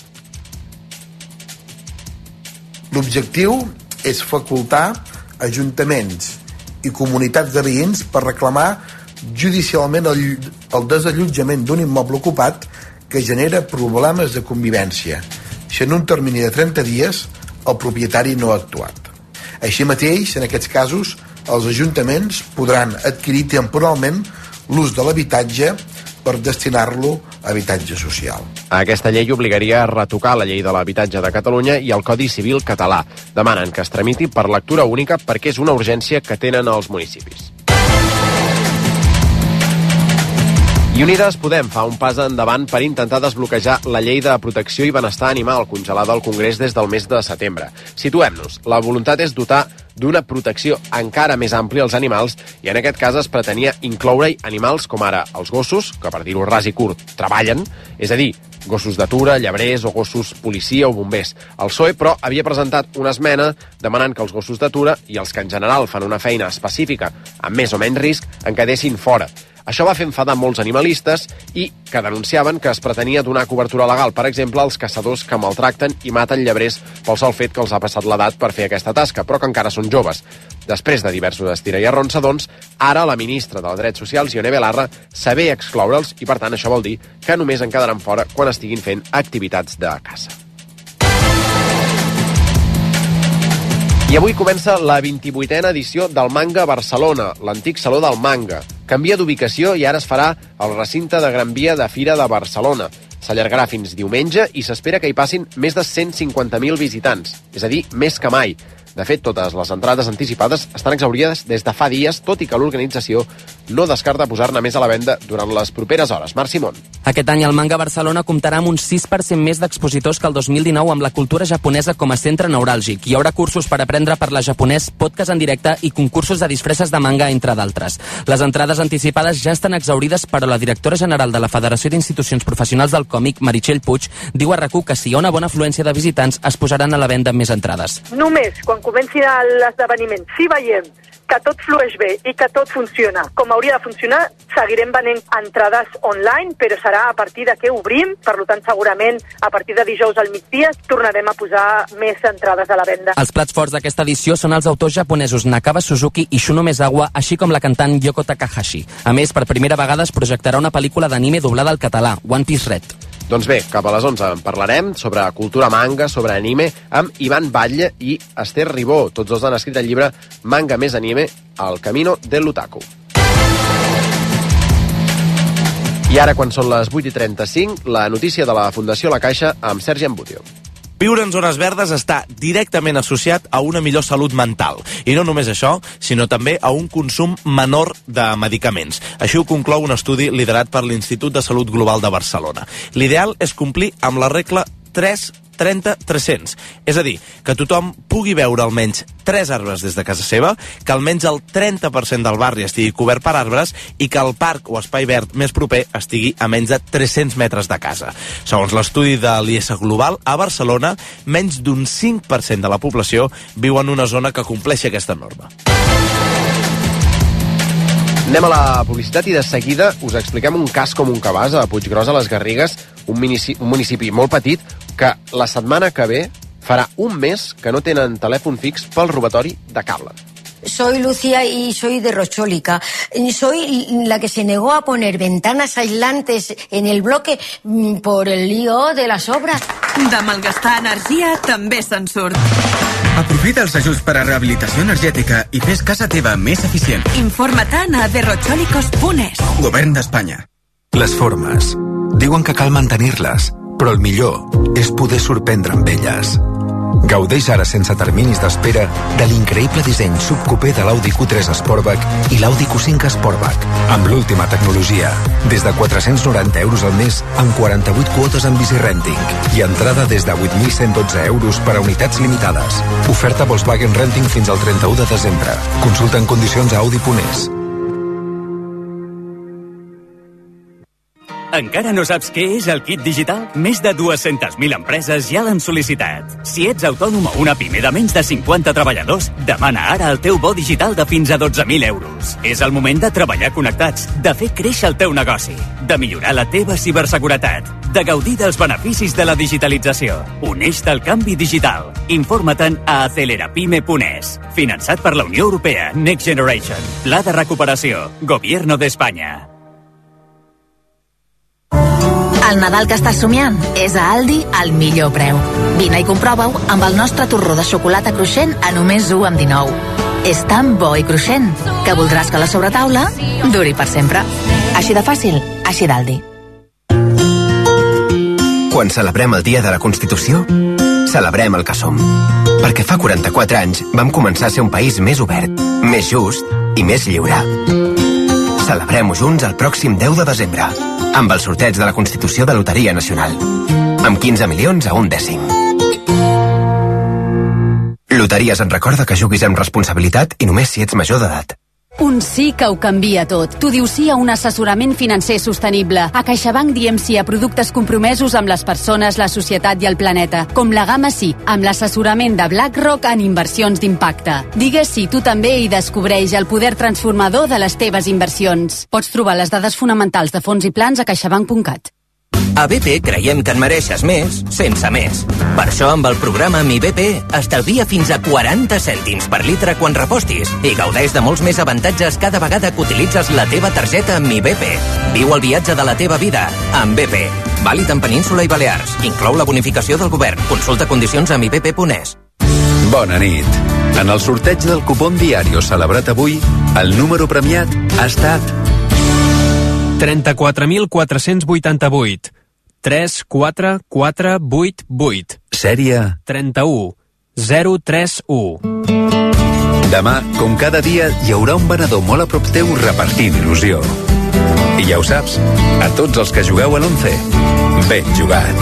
L'objectiu és facultar ajuntaments i comunitats de veïns per reclamar judicialment el desallotjament d'un immoble ocupat que genera problemes de convivència, si en un termini de 30 dies el propietari no ha actuat. Així mateix, en aquests casos, els ajuntaments podran adquirir temporalment l'ús de l'habitatge per destinar-lo a habitatge social. Aquesta llei obligaria a retocar la llei de l'habitatge de Catalunya i el Codi Civil català. Demanen que es tramiti per lectura única perquè és una urgència que tenen els municipis. I Unides Podem fa un pas endavant per intentar desbloquejar la llei de protecció i benestar animal congelada al Congrés des del mes de setembre. Situem-nos. La voluntat és dotar d'una protecció encara més àmplia als animals i en aquest cas es pretenia incloure-hi animals com ara els gossos, que per dir-ho ras i curt, treballen, és a dir, gossos d'atura, llebrers o gossos policia o bombers. El PSOE, però, havia presentat una esmena demanant que els gossos d'atura i els que en general fan una feina específica amb més o menys risc en quedessin fora. Això va fer enfadar molts animalistes i que denunciaven que es pretenia donar cobertura legal, per exemple, als caçadors que maltracten i maten llebrers pel sol fet que els ha passat l'edat per fer aquesta tasca, però que encara són joves. Després de diversos estira i arronsa, doncs, ara la ministra de Drets Socials, Ione Belarra, saber excloure'ls i, per tant, això vol dir que només en quedaran fora quan estiguin fent activitats de caça. I avui comença la 28a edició del Manga Barcelona, l'antic Saló del Manga. Canvia d'ubicació i ara es farà al recinte de Gran Via de Fira de Barcelona. S'allargarà fins diumenge i s'espera que hi passin més de 150.000 visitants, és a dir, més que mai. De fet, totes les entrades anticipades estan exaurides des de fa dies, tot i que l'organització no descarta posar-ne més a la venda durant les properes hores. Marc Simón. Aquest any el Manga Barcelona comptarà amb un 6% més d'expositors que el 2019 amb la cultura japonesa com a centre neuràlgic. Hi haurà cursos per aprendre a parlar japonès, podcast en directe i concursos de disfresses de manga, entre d'altres. Les entrades anticipades ja estan exaurides, però la directora general de la Federació d'Institucions Professionals del Còmic, Meritxell Puig, diu a RAC1 que si hi ha una bona afluència de visitants es posaran a la venda més entrades. Només quan comenci l'esdeveniment, si veiem que tot flueix bé i que tot funciona com hauria de funcionar, seguirem venent entrades online, però serà a partir de que obrim, per tant segurament a partir de dijous al migdia tornarem a posar més entrades a la venda. Els plats forts d'aquesta edició són els autors japonesos Nakaba Suzuki i Shuno Mezawa, així com la cantant Yoko Takahashi. A més, per primera vegada es projectarà una pel·lícula d'anime doblada al català, One Piece Red. Doncs bé, cap a les 11 en parlarem sobre cultura manga, sobre anime, amb Ivan Batlle i Esther Ribó. Tots dos han escrit el llibre Manga més anime, El camino del l'otaku. I ara, quan són les 8:35, la notícia de la Fundació La Caixa amb Sergi Embutio. Viure en zones verdes està directament associat a una millor salut mental. I no només això, sinó també a un consum menor de medicaments. Així ho conclou un estudi liderat per l'Institut de Salut Global de Barcelona. L'ideal és complir amb la regla 3-30-300. És a dir, que tothom pugui veure almenys 3 arbres des de casa seva, que almenys el 30% del barri estigui cobert per arbres i que el parc o espai verd més proper estigui a menys de 300 metres de casa. Segons l'estudi de l'IS Global, a Barcelona, menys d'un 5% de la població viu en una zona que compleixi aquesta norma. Anem a la publicitat i de seguida us expliquem un cas com un cabàs a Puiggròs a les Garrigues, un municipi molt petit que la setmana que ve farà un mes que no tenen telèfon fix pel robatori de cable. Soy Lucía y soy de Rochólica. Soy la que se negó a poner ventanas aislantes en el bloque por el lío de las obras. De malgastar energia també se'n surt. Aprofita els ajuts per a rehabilitació energètica i fes casa teva més eficient. Informa't a derrocholicos.es. Govern d'Espanya. Les formes. Diuen que cal mantenir-les, però el millor és poder sorprendre amb elles. Gaudeix ara sense terminis d'espera de l'increïble disseny subcoupé de l'Audi Q3 Sportback i l'Audi Q5 Sportback, amb l'última tecnologia. Des de 490 euros al mes, amb 48 quotes en bicirenting i entrada des de 8.112 euros per a unitats limitades. Oferta Volkswagen Renting fins al 31 de desembre. Consulta en condicions a Audi.es. Encara no saps què és el kit digital? Més de 200.000 empreses ja l'han sol·licitat. Si ets autònom o una pime de menys de 50 treballadors, demana ara el teu bo digital de fins a 12.000 euros. És el moment de treballar connectats, de fer créixer el teu negoci, de millorar la teva ciberseguretat, de gaudir dels beneficis de la digitalització. Uneix-te al canvi digital. Informa-te'n a acelerapime.es. Finançat per la Unió Europea, Next Generation. Pla de recuperació. Gobierno d'Espanya. El Nadal que estàs somiant és a Aldi al millor preu. Vine i comprova-ho amb el nostre torró de xocolata cruixent a només 1,19. És tan bo i cruixent que voldràs que la sobretaula duri per sempre. Així de fàcil, així d'Aldi. Quan celebrem el Dia de la Constitució, celebrem el que som. Perquè fa 44 anys vam començar a ser un país més obert, més just i més lliure. Celebrem-ho junts el pròxim 10 de desembre, amb el sorteig de la Constitució de Loteria Nacional, amb 15 milions a un dècim. Loteries en recorda que juguis amb responsabilitat i només si ets major d'edat. Un sí que ho canvia tot. Tu dius sí a un assessorament financer sostenible. A CaixaBank diem sí a productes compromesos amb les persones, la societat i el planeta. Com la gamma sí, amb l'assessorament de BlackRock en inversions d'impacte. Digues sí tu també i descobreix el poder transformador de les teves inversions. Pots trobar les dades fonamentals de fons i plans a caixabank.cat. A BP creiem que en mereixes més, sense més. Per això, amb el programa Mi BP, estalvia fins a 40 cèntims per litre quan repostis i gaudeix de molts més avantatges cada vegada que utilitzes la teva targeta Mi BP. Viu el viatge de la teva vida amb BP. Vàlid en Península i Balears. Inclou la bonificació del govern. Consulta condicions a mibp.es. Bona nit. En el sorteig del cupón Diario celebrat avui, el número premiat ha estat 34.488. 34488. Sèrie 31031. Demà, com cada dia, hi haurà un venedor molt a prop teu repartint il·lusió. I ja ho saps, a tots els que jugueu a l'11, ben jugat.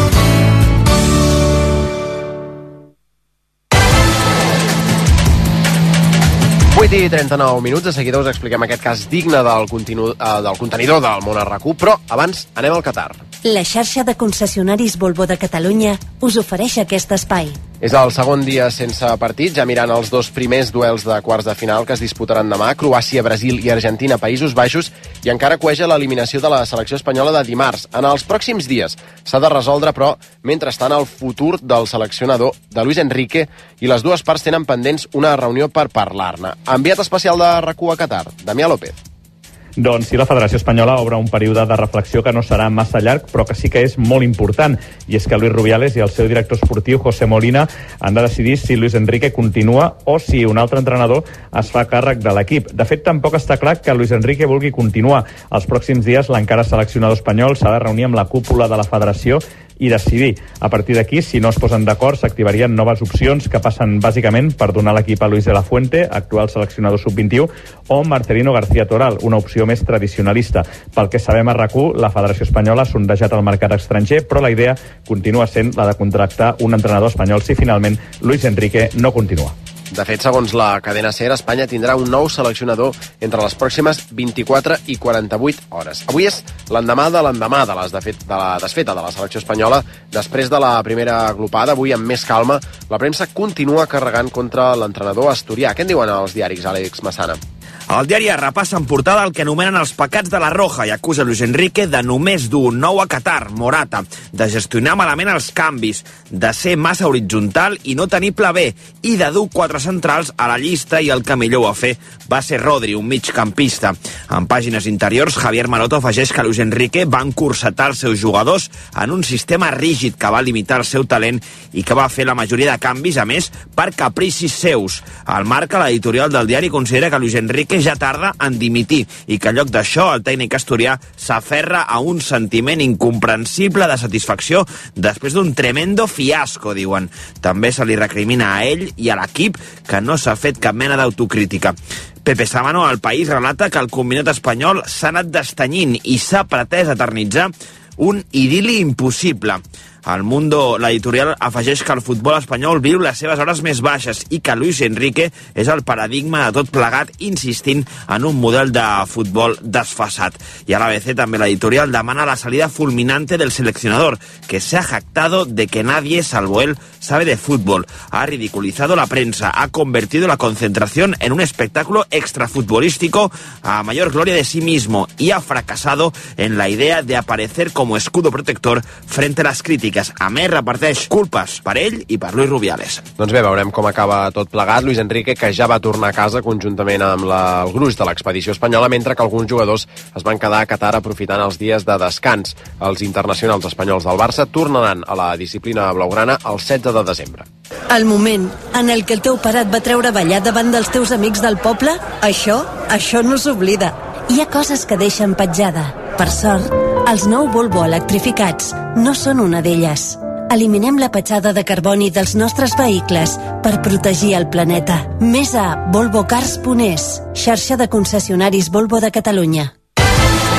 I 39 minuts, de seguida us expliquem aquest cas digne del contenidor del món a RAC1, però abans anem al Qatar. La xarxa de concessionaris Volvo de Catalunya us ofereix aquest espai. És el segon dia sense partit, ja mirant els dos primers duels de quarts de final que es disputaran demà, Croàcia, Brasil i Argentina, Països Baixos, i encara cueja l'eliminació de la selecció espanyola de dimarts. En els pròxims dies s'ha de resoldre, però, mentrestant, el futur del seleccionador de Luis Enrique, i les dues parts tenen pendents una reunió per parlar-ne. Enviat especial de RAC1 a Qatar, Damià López. Doncs sí, la Federació Espanyola obre un període de reflexió que no serà massa llarg, però que sí que és molt important, i és que Luis Rubiales i el seu director esportiu, José Molina, han de decidir si Luis Enrique continua o si un altre entrenador es fa càrrec de l'equip. De fet, tampoc està clar que Luis Enrique vulgui continuar. Els pròxims dies, l'encara seleccionador espanyol s'ha de reunir amb la cúpula de la Federació i decidir. A partir d'aquí, si no es posen d'acord, s'activarien noves opcions que passen bàsicament per donar l'equip a Luis de la Fuente, actual seleccionador sub-21, o Marcelino García Toral, una opció més tradicionalista. Pel que sabem a RAC1, la Federació Espanyola ha sondejat el mercat estranger, però la idea continua sent la de contractar un entrenador espanyol si finalment Luis Enrique no continua. De fet, segons la cadena SER, Espanya tindrà un nou seleccionador entre les pròximes 24 i 48 hores. Avui és l'endemà de la desfeta de la selecció espanyola. Després de la primera agrupada, avui amb més calma, la premsa continua carregant contra l'entrenador asturià. Què en diuen els diaris, Àlex Massana? El diari repassa en portada el que anomenen els pecats de la Roja i acusa Luis Enrique de només dur un nou a Qatar, Morata, de gestionar malament els canvis, de ser massa horitzontal i no tenir pla B, i de dur 4 centrals a la llista, i el que millor ho va fer va ser Rodri, un migcampista. En pàgines interiors, Javier Maroto afegeix que Luis Enrique va encursetar els seus jugadors en un sistema rígid que va limitar el seu talent i que va fer la majoria de canvis, a més, per capricis seus. Al Marca, l'editorial del diari considera que Luis Enrique ja tarda en dimitir i que en lloc d'això el tècnic asturià s'aferra a un sentiment incomprensible de satisfacció després d'un tremendo fiasco, diuen. També se li recrimina a ell i a l'equip que no s'ha fet cap mena d'autocrítica. Pepe Samano al País relata que el combinat espanyol s'ha anat destenyint i s'ha pretès eternitzar un idili impossible. Al Mundo, l'editorial afegeix que el futbol espanyol viu les seves hores més baixes i que Luis Enrique és el paradigma de tot plegat, insistint en un model de futbol desfasat. I a l'ABC també l'editorial demana la salida fulminante del seleccionador, que se ha jactado de que nadie, salvo él, sabe de fútbol. Ha ridiculizado la prensa, ha convertido la concentración en un espectáculo extrafutbolístico a mayor gloria de sí mismo y ha fracasado en la idea de aparecer como escudo protector frente a las críticas. A més, reparteix culpes per ell i per Luis Rubiales. Doncs bé, veurem com acaba tot plegat. Luis Enrique, que ja va tornar a casa conjuntament amb el gruix de l'expedició espanyola, mentre que alguns jugadors es van quedar a Qatar aprofitant els dies de descans. Els internacionals espanyols del Barça tornaran a la disciplina blaugrana el 16 de desembre. El moment en el que el teu pare et va treure a ballar davant dels teus amics del poble, això no s'oblida. Hi ha coses que deixen petjada. Per sort, els nou Volvo electrificats no són una d'elles. Eliminem la petjada de carboni dels nostres vehicles per protegir el planeta. Més a volvocars.es, xarxa de concessionaris Volvo de Catalunya.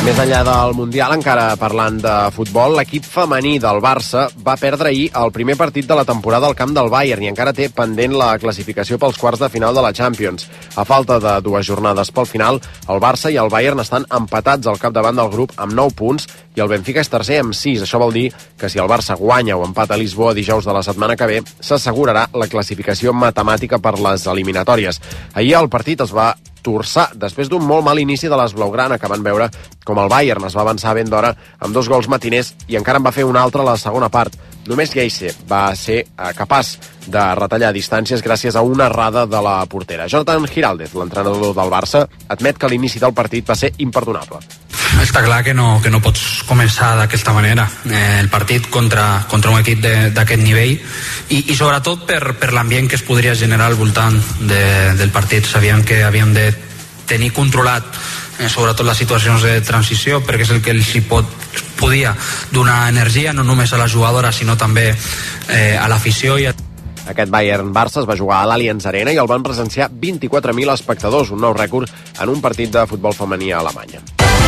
Més enllà del Mundial, encara parlant de futbol, l'equip femení del Barça va perdre ahir el primer partit de la temporada al camp del Bayern i encara té pendent la classificació pels quarts de final de la Champions. A falta de 2 jornades pel final, el Barça i el Bayern estan empatats al capdavant del grup amb 9 punts i el Benfica és tercer amb 6. Això vol dir que si el Barça guanya o empata a Lisboa dijous de la setmana que ve, s'assegurarà la classificació matemàtica per les eliminatòries. Ahir el partit es va torçar després d'un molt mal inici de les blaugrana, que van veure com el Bayern es va avançar ben d'hora amb 2 gols matiners i encara en va fer un altre a la segona part. Només Geise va ser capaç de retallar distàncies gràcies a una errada de la portera. Jonathan Giraldez, l'entrenador del Barça, admet que l'inici del partit va ser imperdonable. Està clar que no pots començar d'aquesta manera el partit contra un equip d'aquest nivell i sobretot per l'ambient que es podria generar al voltant del partit. Sabíem que havíem de tenir controlat sobretot les situacions de transició, perquè és el que els podia donar energia no només a la jugadora sinó també a l'afició. Aquest Bayern-Barça es va jugar a l'Allianz Arena i el van presenciar 24.000 espectadors, un nou rècord en un partit de futbol femení a Alemanya.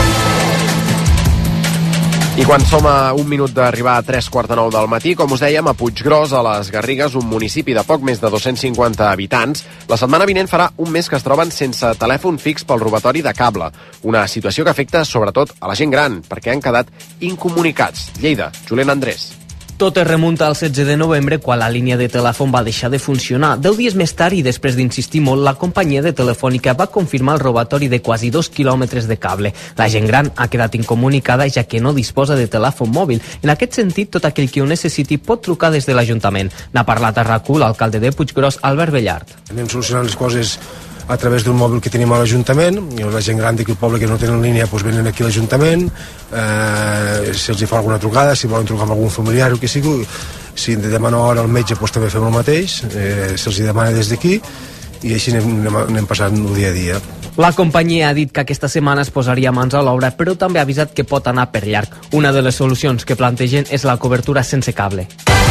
I quan som a un minut d'arribar a 3:45 del matí, com us dèiem, a Puiggròs, a les Garrigues, un municipi de poc més de 250 habitants, la setmana vinent farà un mes que es troben sense telèfon fix pel robatori de cable. Una situació que afecta sobretot a la gent gran, perquè han quedat incomunicats. Lleida, Julián Andrés. Tot es remunta al 16 de novembre, quan la línia de telèfon va deixar de funcionar. 10 dies més tard, i després d'insistir molt, la companyia de Telefònica va confirmar el robatori de quasi 2 quilòmetres de cable. La gent gran ha quedat incomunicada, ja que no disposa de telèfon mòbil. En aquest sentit, tot aquell que ho necessiti pot trucar des de l'Ajuntament. N'ha parlat a RAC1 l'alcalde de Puiggròs, Albert Bellart. Anem solucionant les coses a través d'un mòbil que tenim a l'Ajuntament, i la gent gran d'aquí al poble que no tenen línia doncs venen aquí a l'Ajuntament, si els hi fa alguna trucada, si volen trucar amb algun familiar o que sigui, si demana hora al metge doncs també fem el mateix, se'ls hi demana des d'aquí, i així anem passant el dia a dia. La companyia ha dit que aquesta setmana es posaria mans a l'obra, però també ha avisat que pot anar per llarg. Una de les solucions que plantegen és la cobertura sense cable.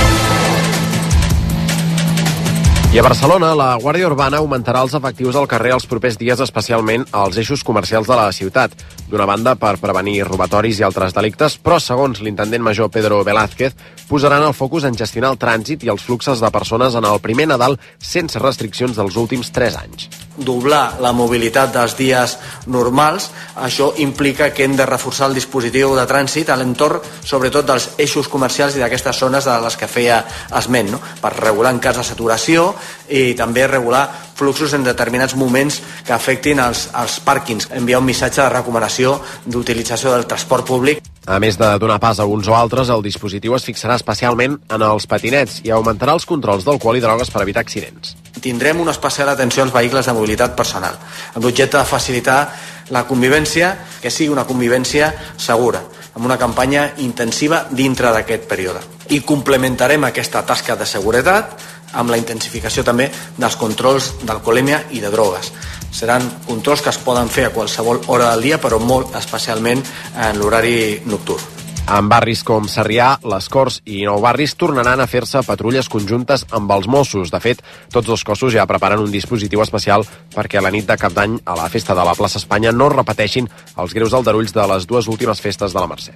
I a Barcelona, la Guàrdia Urbana augmentarà els efectius al carrer els propers dies, especialment als eixos comercials de la ciutat. D'una banda, per prevenir robatoris i altres delictes, però, segons l'intendent major Pedro Velázquez, posaran el focus en gestionar el trànsit i els fluxos de persones en el primer Nadal sense restriccions dels últims 3 anys. Doblar la mobilitat dels dies normals, això implica que hem de reforçar el dispositiu de trànsit a l'entorn, sobretot dels eixos comercials i d'aquestes zones de les que feia esment, no? Per regular en cas de saturació i també regular fluxos en determinats moments que afectin els pàrquings. Enviar un missatge de recomanació d'utilització del transport públic. A més de donar pas a uns o altres, el dispositiu es fixarà especialment en els patinets i augmentarà els controls d'alcohol i drogues per evitar accidents. Tindrem una especial atenció als vehicles de mobilitat personal, amb l'objecte de facilitar la convivència, que sigui una convivència segura, amb una campanya intensiva dintre d'aquest període. I complementarem aquesta tasca de seguretat amb la intensificació també dels controls d'alcoholèmia i de drogues. Seran controls que es poden fer a qualsevol hora del dia, però molt especialment en l'horari nocturn. En barris com Sarrià, les Corts i Nou Barris tornaran a fer-se patrulles conjuntes amb els Mossos. De fet, tots dos cossos ja preparen un dispositiu especial perquè a la nit de Cap d'Any, a la festa de la plaça Espanya, no repeteixin els greus aldarulls de les 2 últimes festes de la Mercè.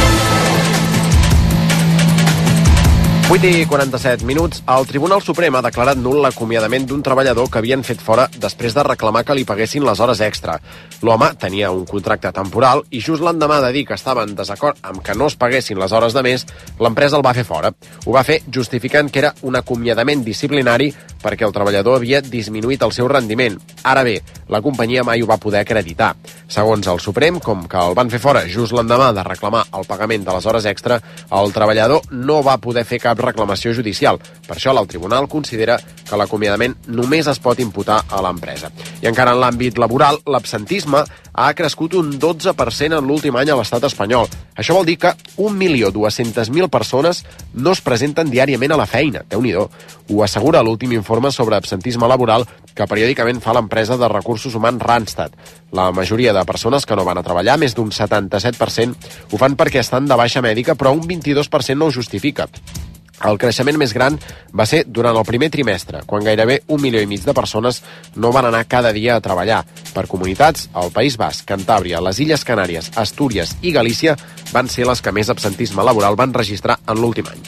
8:47 minuts. El Tribunal Suprem ha declarat nul l'acomiadament d'un treballador que havien fet fora després de reclamar que li paguessin les hores extra. L'home tenia un contracte temporal i just l'endemà de dir que estava en desacord amb que no es paguessin les hores de més, l'empresa el va fer fora. Ho va fer justificant que era un acomiadament disciplinari perquè el treballador havia disminuït el seu rendiment. Ara bé, la companyia mai ho va poder acreditar. Segons el Suprem, com que el van fer fora just l'endemà de reclamar el pagament de les hores extra, el treballador no va poder fer cap reclamació judicial. Per això el tribunal considera que l'acomiadament només es pot imputar a l'empresa. I encara en l'àmbit laboral, l'absentisme ha crescut un 12% en l'últim any a l'estat espanyol. Això vol dir que 1.200.000 persones no es presenten diàriament a la feina. Déu-n'hi-do. Ho assegura l'últim informe sobre absentisme laboral que periòdicament fa l'empresa de recursos humans Randstad. La majoria de persones que no van a treballar, més d'un 77%, ho fan perquè estan de baixa mèdica, però un 22% no ho justifica. El creixement més gran va ser durant el primer trimestre, quan gairebé 1,5 milió de persones no van anar cada dia a treballar. Per comunitats, el País Basc, Cantàbria, les Illes Canàries, Astúries i Galícia van ser les que més absentisme laboral van registrar en l'últim any.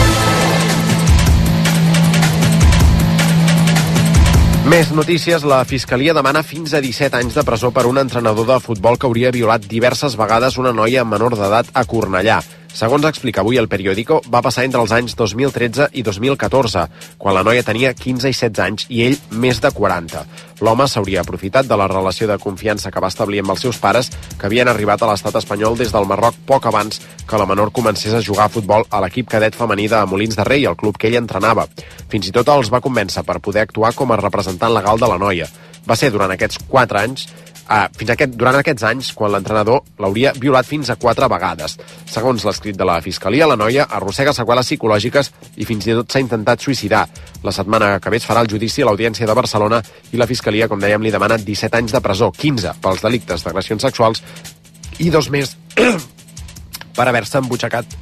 Més notícies. La Fiscalia demana fins a 17 anys de presó per un entrenador de futbol que hauria violat diverses vegades una noia menor d'edat a Cornellà. Segons explica avui el periòdico, va passar entre els anys 2013 i 2014, quan la noia tenia 15 i 16 anys i ell més de 40. L'home s'hauria aprofitat de la relació de confiança que va establir amb els seus pares, que havien arribat a l'estat espanyol des del Marroc poc abans que la menor comencés a jugar a futbol a l'equip cadet femení de Molins de Rei, el club que ell entrenava. Fins i tot els va convèncer per poder actuar com a representant legal de la noia. Va ser durant aquests 4 anys durant aquests anys, quan l'entrenador l'hauria violat fins a 4 vegades. Segons l'escrit de la Fiscalia, la noia arrossega seqüeles psicològiques i fins i tot s'ha intentat suïcidar. La setmana que ve es farà el judici a l'Audiència de Barcelona i la Fiscalia, com dèiem, li demana 17 anys de presó, 15 pels delictes d'agressions sexuals i 2 més per haver-se embutxacat.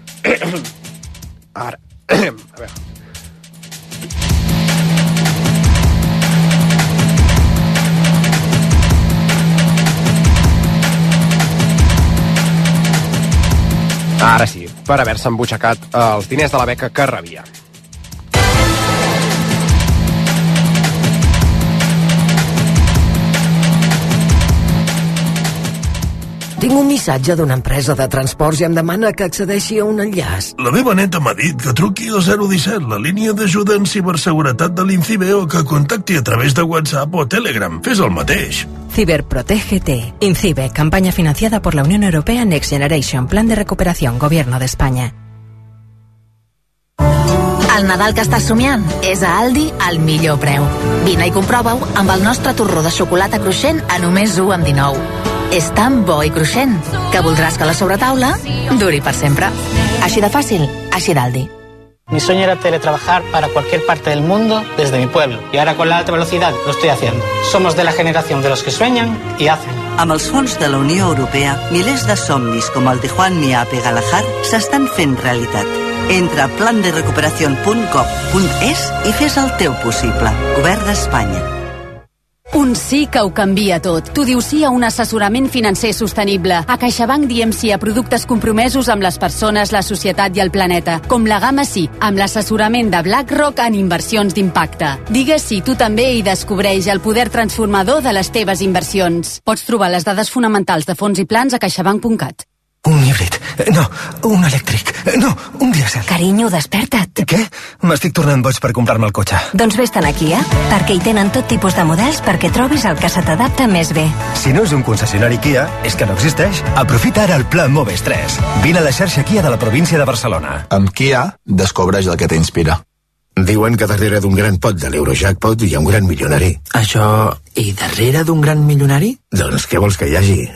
Ara, a veure... Ara sí, per haver-se embutxacat els diners de la beca que rebia. Tinc un missatge d'una empresa de transports i em demana que accedeixi a un enllaç. La meva neta m'ha dit que truqui al 017, la línia d'ajuda en ciberseguretat de l'INCIBE, o que contacti a través de WhatsApp o Telegram. Fes el mateix. Ciberprotégete. INCIBE, campaña financiada por la Unión Europea Next Generation, Plan de Recuperación, Gobierno de España. El Nadal que estàs somiant és a Aldi al millor preu. Vine i comprova-ho amb el nostre torró de xocolata cruixent a només 1,19. És tan bo i cruixent que voldràs que la sobretaula duri per sempre. Així de fàcil, així d'Aldi. Mi sueño era teletrabajar para cualquier parte del mundo desde mi pueblo. Y ahora con la alta velocidad lo estoy haciendo. Somos de la generación de los que sueñan y hacen. Amb els fons de la Unió Europea, milers de somnis com el de Juan Miape Galahar s'estan fent realitat. Entra a planderecuperacion.gov.es i fes el teu possible. Govern d'Espanya. Un sí que ho canvia tot. Tu dius sí a un assessorament financer sostenible. A CaixaBank diem sí a productes compromesos amb les persones, la societat i el planeta. Com la gamma sí, amb l'assessorament de BlackRock en inversions d'impacte. Digues sí tu també i descobreix el poder transformador de les teves inversions. Pots trobar les dades fonamentals de fons i plans a caixabank.cat. Un híbrid. No, un elèctric. No, un dièsel. Carinyo, desperta't. Què? M'estic tornant boig per comprar-me el cotxe. Doncs vés-te'n a Kia, perquè hi tenen tot tipus de models perquè trobis el que se t'adapta més bé. Si no és un concessionari Kia, és que no existeix. Aprofita ara el Pla Moves 3. Vine a la xarxa Kia de la província de Barcelona. Amb Kia, descobreix el que t'inspira. Diuen que darrere d'un gran pot de l'Eurojackpot hi ha un gran milionari. Això... I darrere d'un gran milionari? Doncs què vols que hi hagi?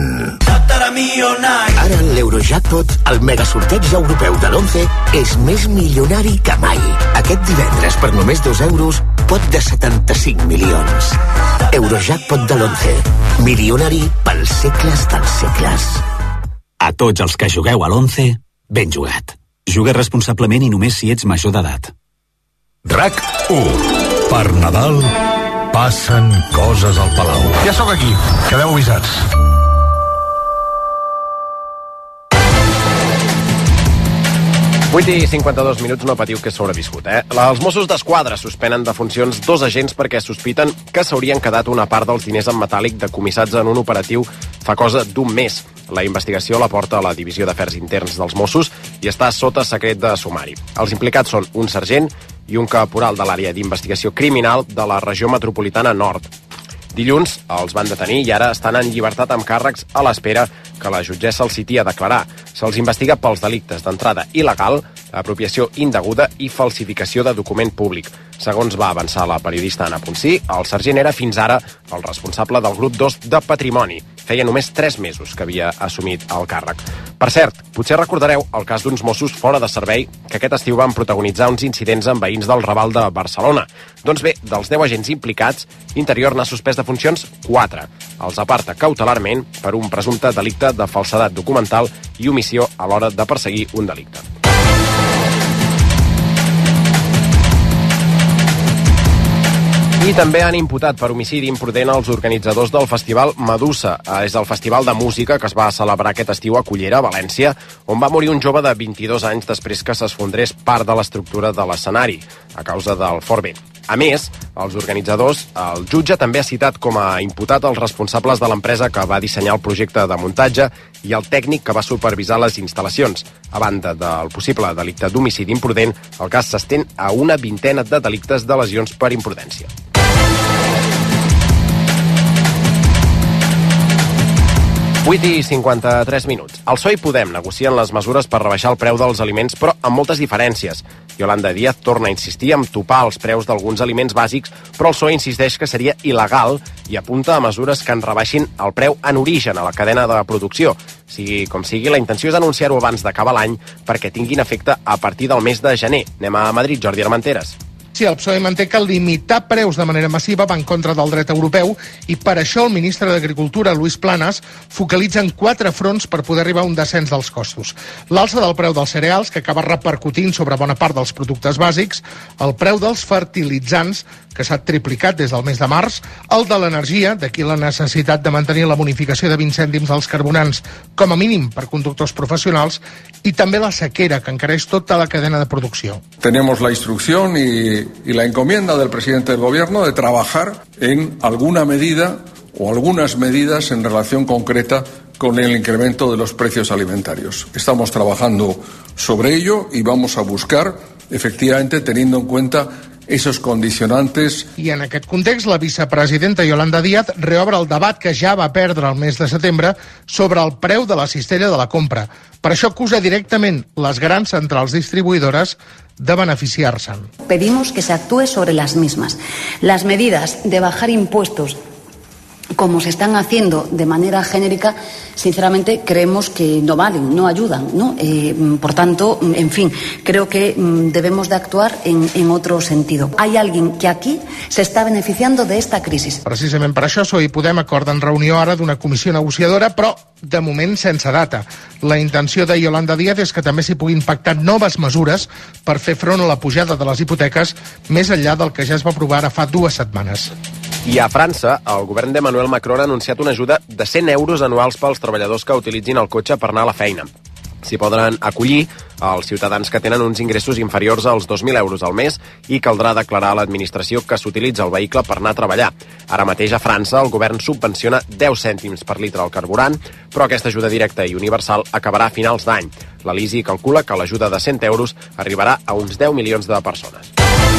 Ara l'Eurojackpot, el megasorteig europeu de l'11, és més milionari que mai. Aquest divendres, per només 2 euros, pot de 75 milions. Eurojackpot de l'11. Milionari pels segles dels segles. A tots els que jugueu a l'11, ben jugat. Juga responsablement i només si ets major d'edat. RAC1. Per Nadal passen coses al Palau. Ja sóc aquí, quedeu avisats. i 52 minuts, no patiu que és sobreviscut, Els Mossos d'Esquadra suspenen de funcions 2 agents perquè sospiten que s'haurien quedat una part dels diners en metàl·lic decomissats en un operatiu fa cosa d'un mes. La investigació la porta a la Divisió d'Afers Interns dels Mossos i està sota secret de sumari. Els implicats són un sergent i un caporal de l'àrea d'investigació criminal de la regió metropolitana nord. Dilluns els van detenir i ara estan en llibertat amb càrrecs a l'espera que la jutgessa els citi a declarar. Se'ls investiga pels delictes d'entrada il·legal, apropiació indeguda i falsificació de document públic. Segons va avançar la periodista Anna Ponsí, el sergent era fins ara el responsable del grup 2 de Patrimoni. Feia només 3 mesos que havia assumit el càrrec. Per cert, potser recordareu el cas d'uns Mossos fora de servei que aquest estiu van protagonitzar uns incidents amb veïns del Raval de Barcelona. Doncs bé, dels 10 agents implicats, Interior n'ha suspès de funcions 4. Els aparta cautelarment per un presumpte delicte de falsedat documental i omissió a l'hora de perseguir un delicte. I també han imputat per homicidi imprudent els organitzadors del festival Medusa. És el festival de música que es va celebrar aquest estiu a Cullera, a València, on va morir un jove de 22 anys després que s'esfondrés part de l'estructura de l'escenari a causa del fort vent. A més, els organitzadors, el jutge també ha citat com a imputat els responsables de l'empresa que va dissenyar el projecte de muntatge i el tècnic que va supervisar les instal·lacions. A banda del possible delicte d'homicidi imprudent, el cas s'estén a una vintena de delictes de lesions per imprudència. I 53 minuts. El PSOE i Podem negocien les mesures per rebaixar el preu dels aliments, però amb moltes diferències. Yolanda Díaz torna a insistir en topar els preus d'alguns aliments bàsics, però el PSOE insisteix que seria il·legal i apunta a mesures que en rebaixin el preu en origen a la cadena de producció. Sigui com sigui, la intenció és anunciar-ho abans d'acabar l'any perquè tinguin efecte a partir del mes de gener. Anem a Madrid, Jordi Armenteres. Sí, el PSOE manté que limitar preus de manera massiva va en contra del dret europeu i per això el ministre d'Agricultura, Luis Planas, focalitza en 4 fronts per poder arribar a un descens dels costos. L'alça del preu dels cereals, que acaba repercutint sobre bona part dels productes bàsics, el preu dels fertilitzants, que s'ha triplicat des del mes de març, el de l'energia, d'aquí la necessitat de mantenir la bonificació de 20 cèntims dels carburants com a mínim per conductors professionals, i també la sequera, que encareix tota la cadena de producció. Tenemos la instrucción y la encomienda del presidente del Gobierno de trabajar en alguna medida o algunas medidas en relación concreta con el incremento de los precios alimentarios. Estamos trabajando sobre ello y vamos a buscar, efectivamente, teniendo en cuenta esos condicionantes. I en aquest context, la vicepresidenta Yolanda Díaz reobre el debat que ja va perdre el mes de setembre sobre el preu de la cistella de la compra. Per això acusa directament les grans centrals distribuïdores de beneficiar-se'n. Pedimos que se actúe sobre las mismas. Las medidas de bajar impuestos, como se están haciendo de manera genérica, sinceramente creemos que no valen, no ayudan, ¿no? Por tanto, en fin, creo que debemos de actuar en otro sentido. Hay alguien que aquí se está beneficiando de esta crisis. Precisament per això, PSOE i Podem acorden reunió ara d'una comissió negociadora, però de moment sense data. La intenció de Yolanda Díaz és que també s'hi puguin pactar noves mesures per fer front a la pujada de les hipoteques més enllà del que ja es va aprovar ara fa 2 setmanes. I a França, el govern d'Emmanuel Macron ha anunciat una ajuda de 100 euros anuals pels treballadors que utilitzin el cotxe per anar a la feina. S'hi podran acollir els ciutadans que tenen uns ingressos inferiors als 2.000 euros al mes i caldrà declarar a l'administració que s'utilitza el vehicle per anar a treballar. Ara mateix a França el govern subvenciona 10 cèntims per litre al carburant, però aquesta ajuda directa i universal acabarà a finals d'any. La LISI calcula que l'ajuda de 100 euros arribarà a uns 10 milions de persones.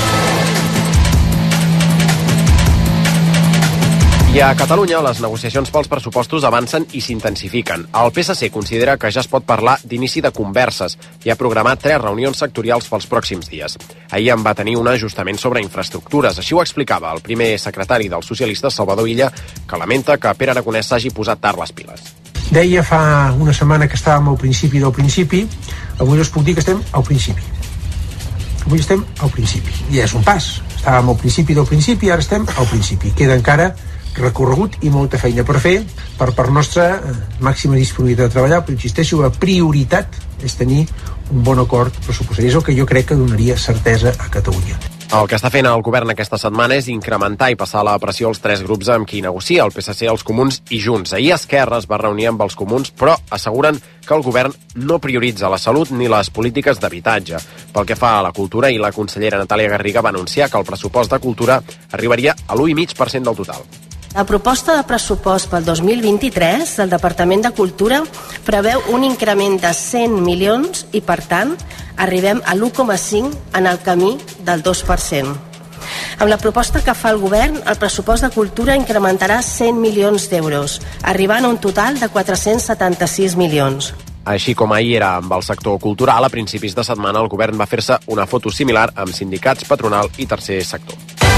I a Catalunya, les negociacions pels pressupostos avancen i s'intensifiquen. El PSC considera que ja es pot parlar d'inici de converses i ha programat 3 reunions sectorials pels pròxims dies. Ahir en va tenir un ajustament sobre infraestructures. Així ho explicava el primer secretari dels socialistes, Salvador Illa, que lamenta que Pere Aragonès s'hagi posat tard les piles. Deia fa una setmana que estàvem al principi del principi, avui us puc dir que estem al principi. Avui estem al principi. I és un pas. Estàvem al principi del principi i ara estem al principi. Queda encara recorregut i molta feina per fer, per part nostra màxima disponibilitat de treballar, però insisteixo, la prioritat és tenir un bon acord pressupostari. És el que jo crec que donaria certesa a Catalunya. El que està fent el govern aquesta setmana és incrementar i passar la pressió als 3 grups amb qui negocia, el PSC, els Comuns i Junts. Ahir Esquerra es va reunir amb els Comuns, però asseguren que el govern no prioritza la salut ni les polítiques d'habitatge. Pel que fa a la cultura, i la consellera Natàlia Garriga va anunciar que el pressupost de cultura arribaria a l'1,5% del total. La proposta de pressupost pel 2023 del Departament de Cultura preveu un increment de 100 milions i, per tant, arribem a l'1,5 en el camí del 2%. Amb la proposta que fa el govern, el pressupost de cultura incrementarà 100 milions d'euros, arribant a un total de 476 milions. Així com ahir era amb el sector cultural, a principis de setmana el govern va fer-se una foto similar amb sindicats, patronal i tercer sector.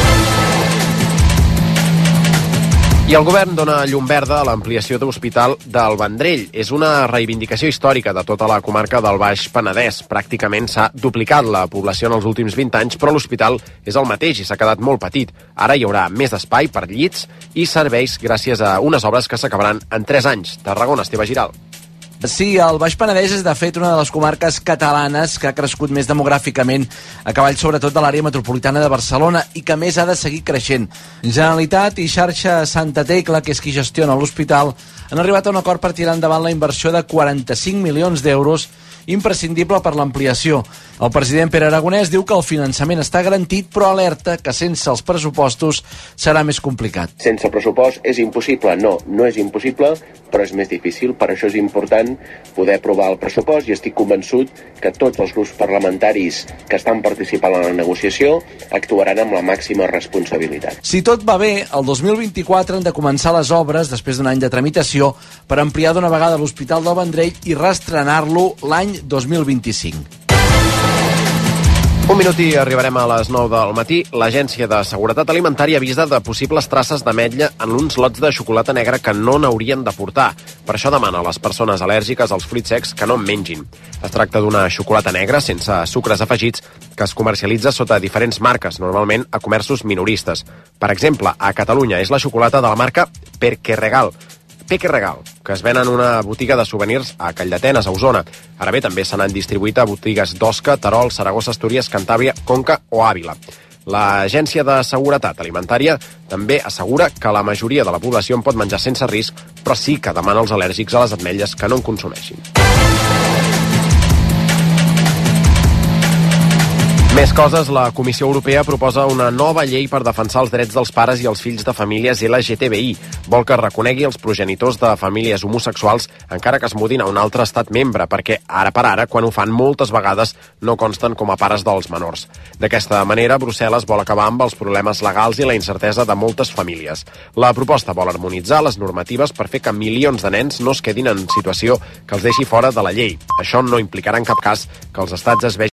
I el govern dona llum verda a l'ampliació d'Hospital del Vendrell. És una reivindicació històrica de tota la comarca del Baix Penedès. Pràcticament s'ha duplicat la població en els últims 20 anys, però l'hospital és el mateix i s'ha quedat molt petit. Ara hi haurà més espai per llits i serveis gràcies a unes obres que s'acabaran en 3 anys. Tarragona, Esteve Giral. Sí, el Baix Penedès és, de fet, una de les comarques catalanes que ha crescut més demogràficament a cavall sobretot de l'àrea metropolitana de Barcelona i que més ha de seguir creixent. Generalitat i xarxa Santa Tecla, que és qui gestiona l'hospital, han arribat a un acord per tirar endavant la inversió de 45 milions d'euros imprescindible per l'ampliació. El president Pere Aragonès diu que el finançament està garantit, però alerta que sense els pressupostos serà més complicat. Sense pressupost és impossible? No, no és impossible, però és més difícil. Per això és important poder aprovar el pressupost i estic convençut que tots els grups parlamentaris que estan participant en la negociació actuaran amb la màxima responsabilitat. Si tot va bé, el 2024 han de començar les obres, després d'un any de tramitació, per ampliar d'una vegada l'Hospital del Vendrell i reestrenar-lo l'any 2025. Un minut i arribarem a les 9 del matí. L'Agència de Seguretat Alimentària avisa de possibles traces d'ametlla en uns lots de xocolata negra que no n'haurien de portar. Per això demana a les persones al·lèrgiques als fruits secs que no en mengin. Es tracta d'una xocolata negra sense sucres afegits que es comercialitza sota diferents marques, normalment a comerços minoristes. Per exemple, a Catalunya és la xocolata de la marca Peque Regal, que es ven en una botiga de souvenirs a Calldetenes, a Osona. Ara bé, també se n'han distribuït a botigues d'Osca, Terol, Saragossa, Astúries, Cantàbria, Conca o Àvila. L'Agència de Seguretat Alimentària també assegura que la majoria de la població en pot menjar sense risc, però sí que demana als al·lèrgics a les ametlles que no en consumeixin. Més coses, la Comissió Europea proposa una nova llei per defensar els drets dels pares i els fills de famílies LGTBI. Vol que reconegui els progenitors de famílies homosexuals encara que es mudin a un altre estat membre, perquè ara per ara, quan ho fan, moltes vegades no consten com a pares dels menors. D'aquesta manera, Brussel·les vol acabar amb els problemes legals i la incertesa de moltes famílies. La proposta vol harmonitzar les normatives per fer que milions de nens no es quedin en situació que els deixi fora de la llei. Això no implicarà en cap cas que els estats es vegin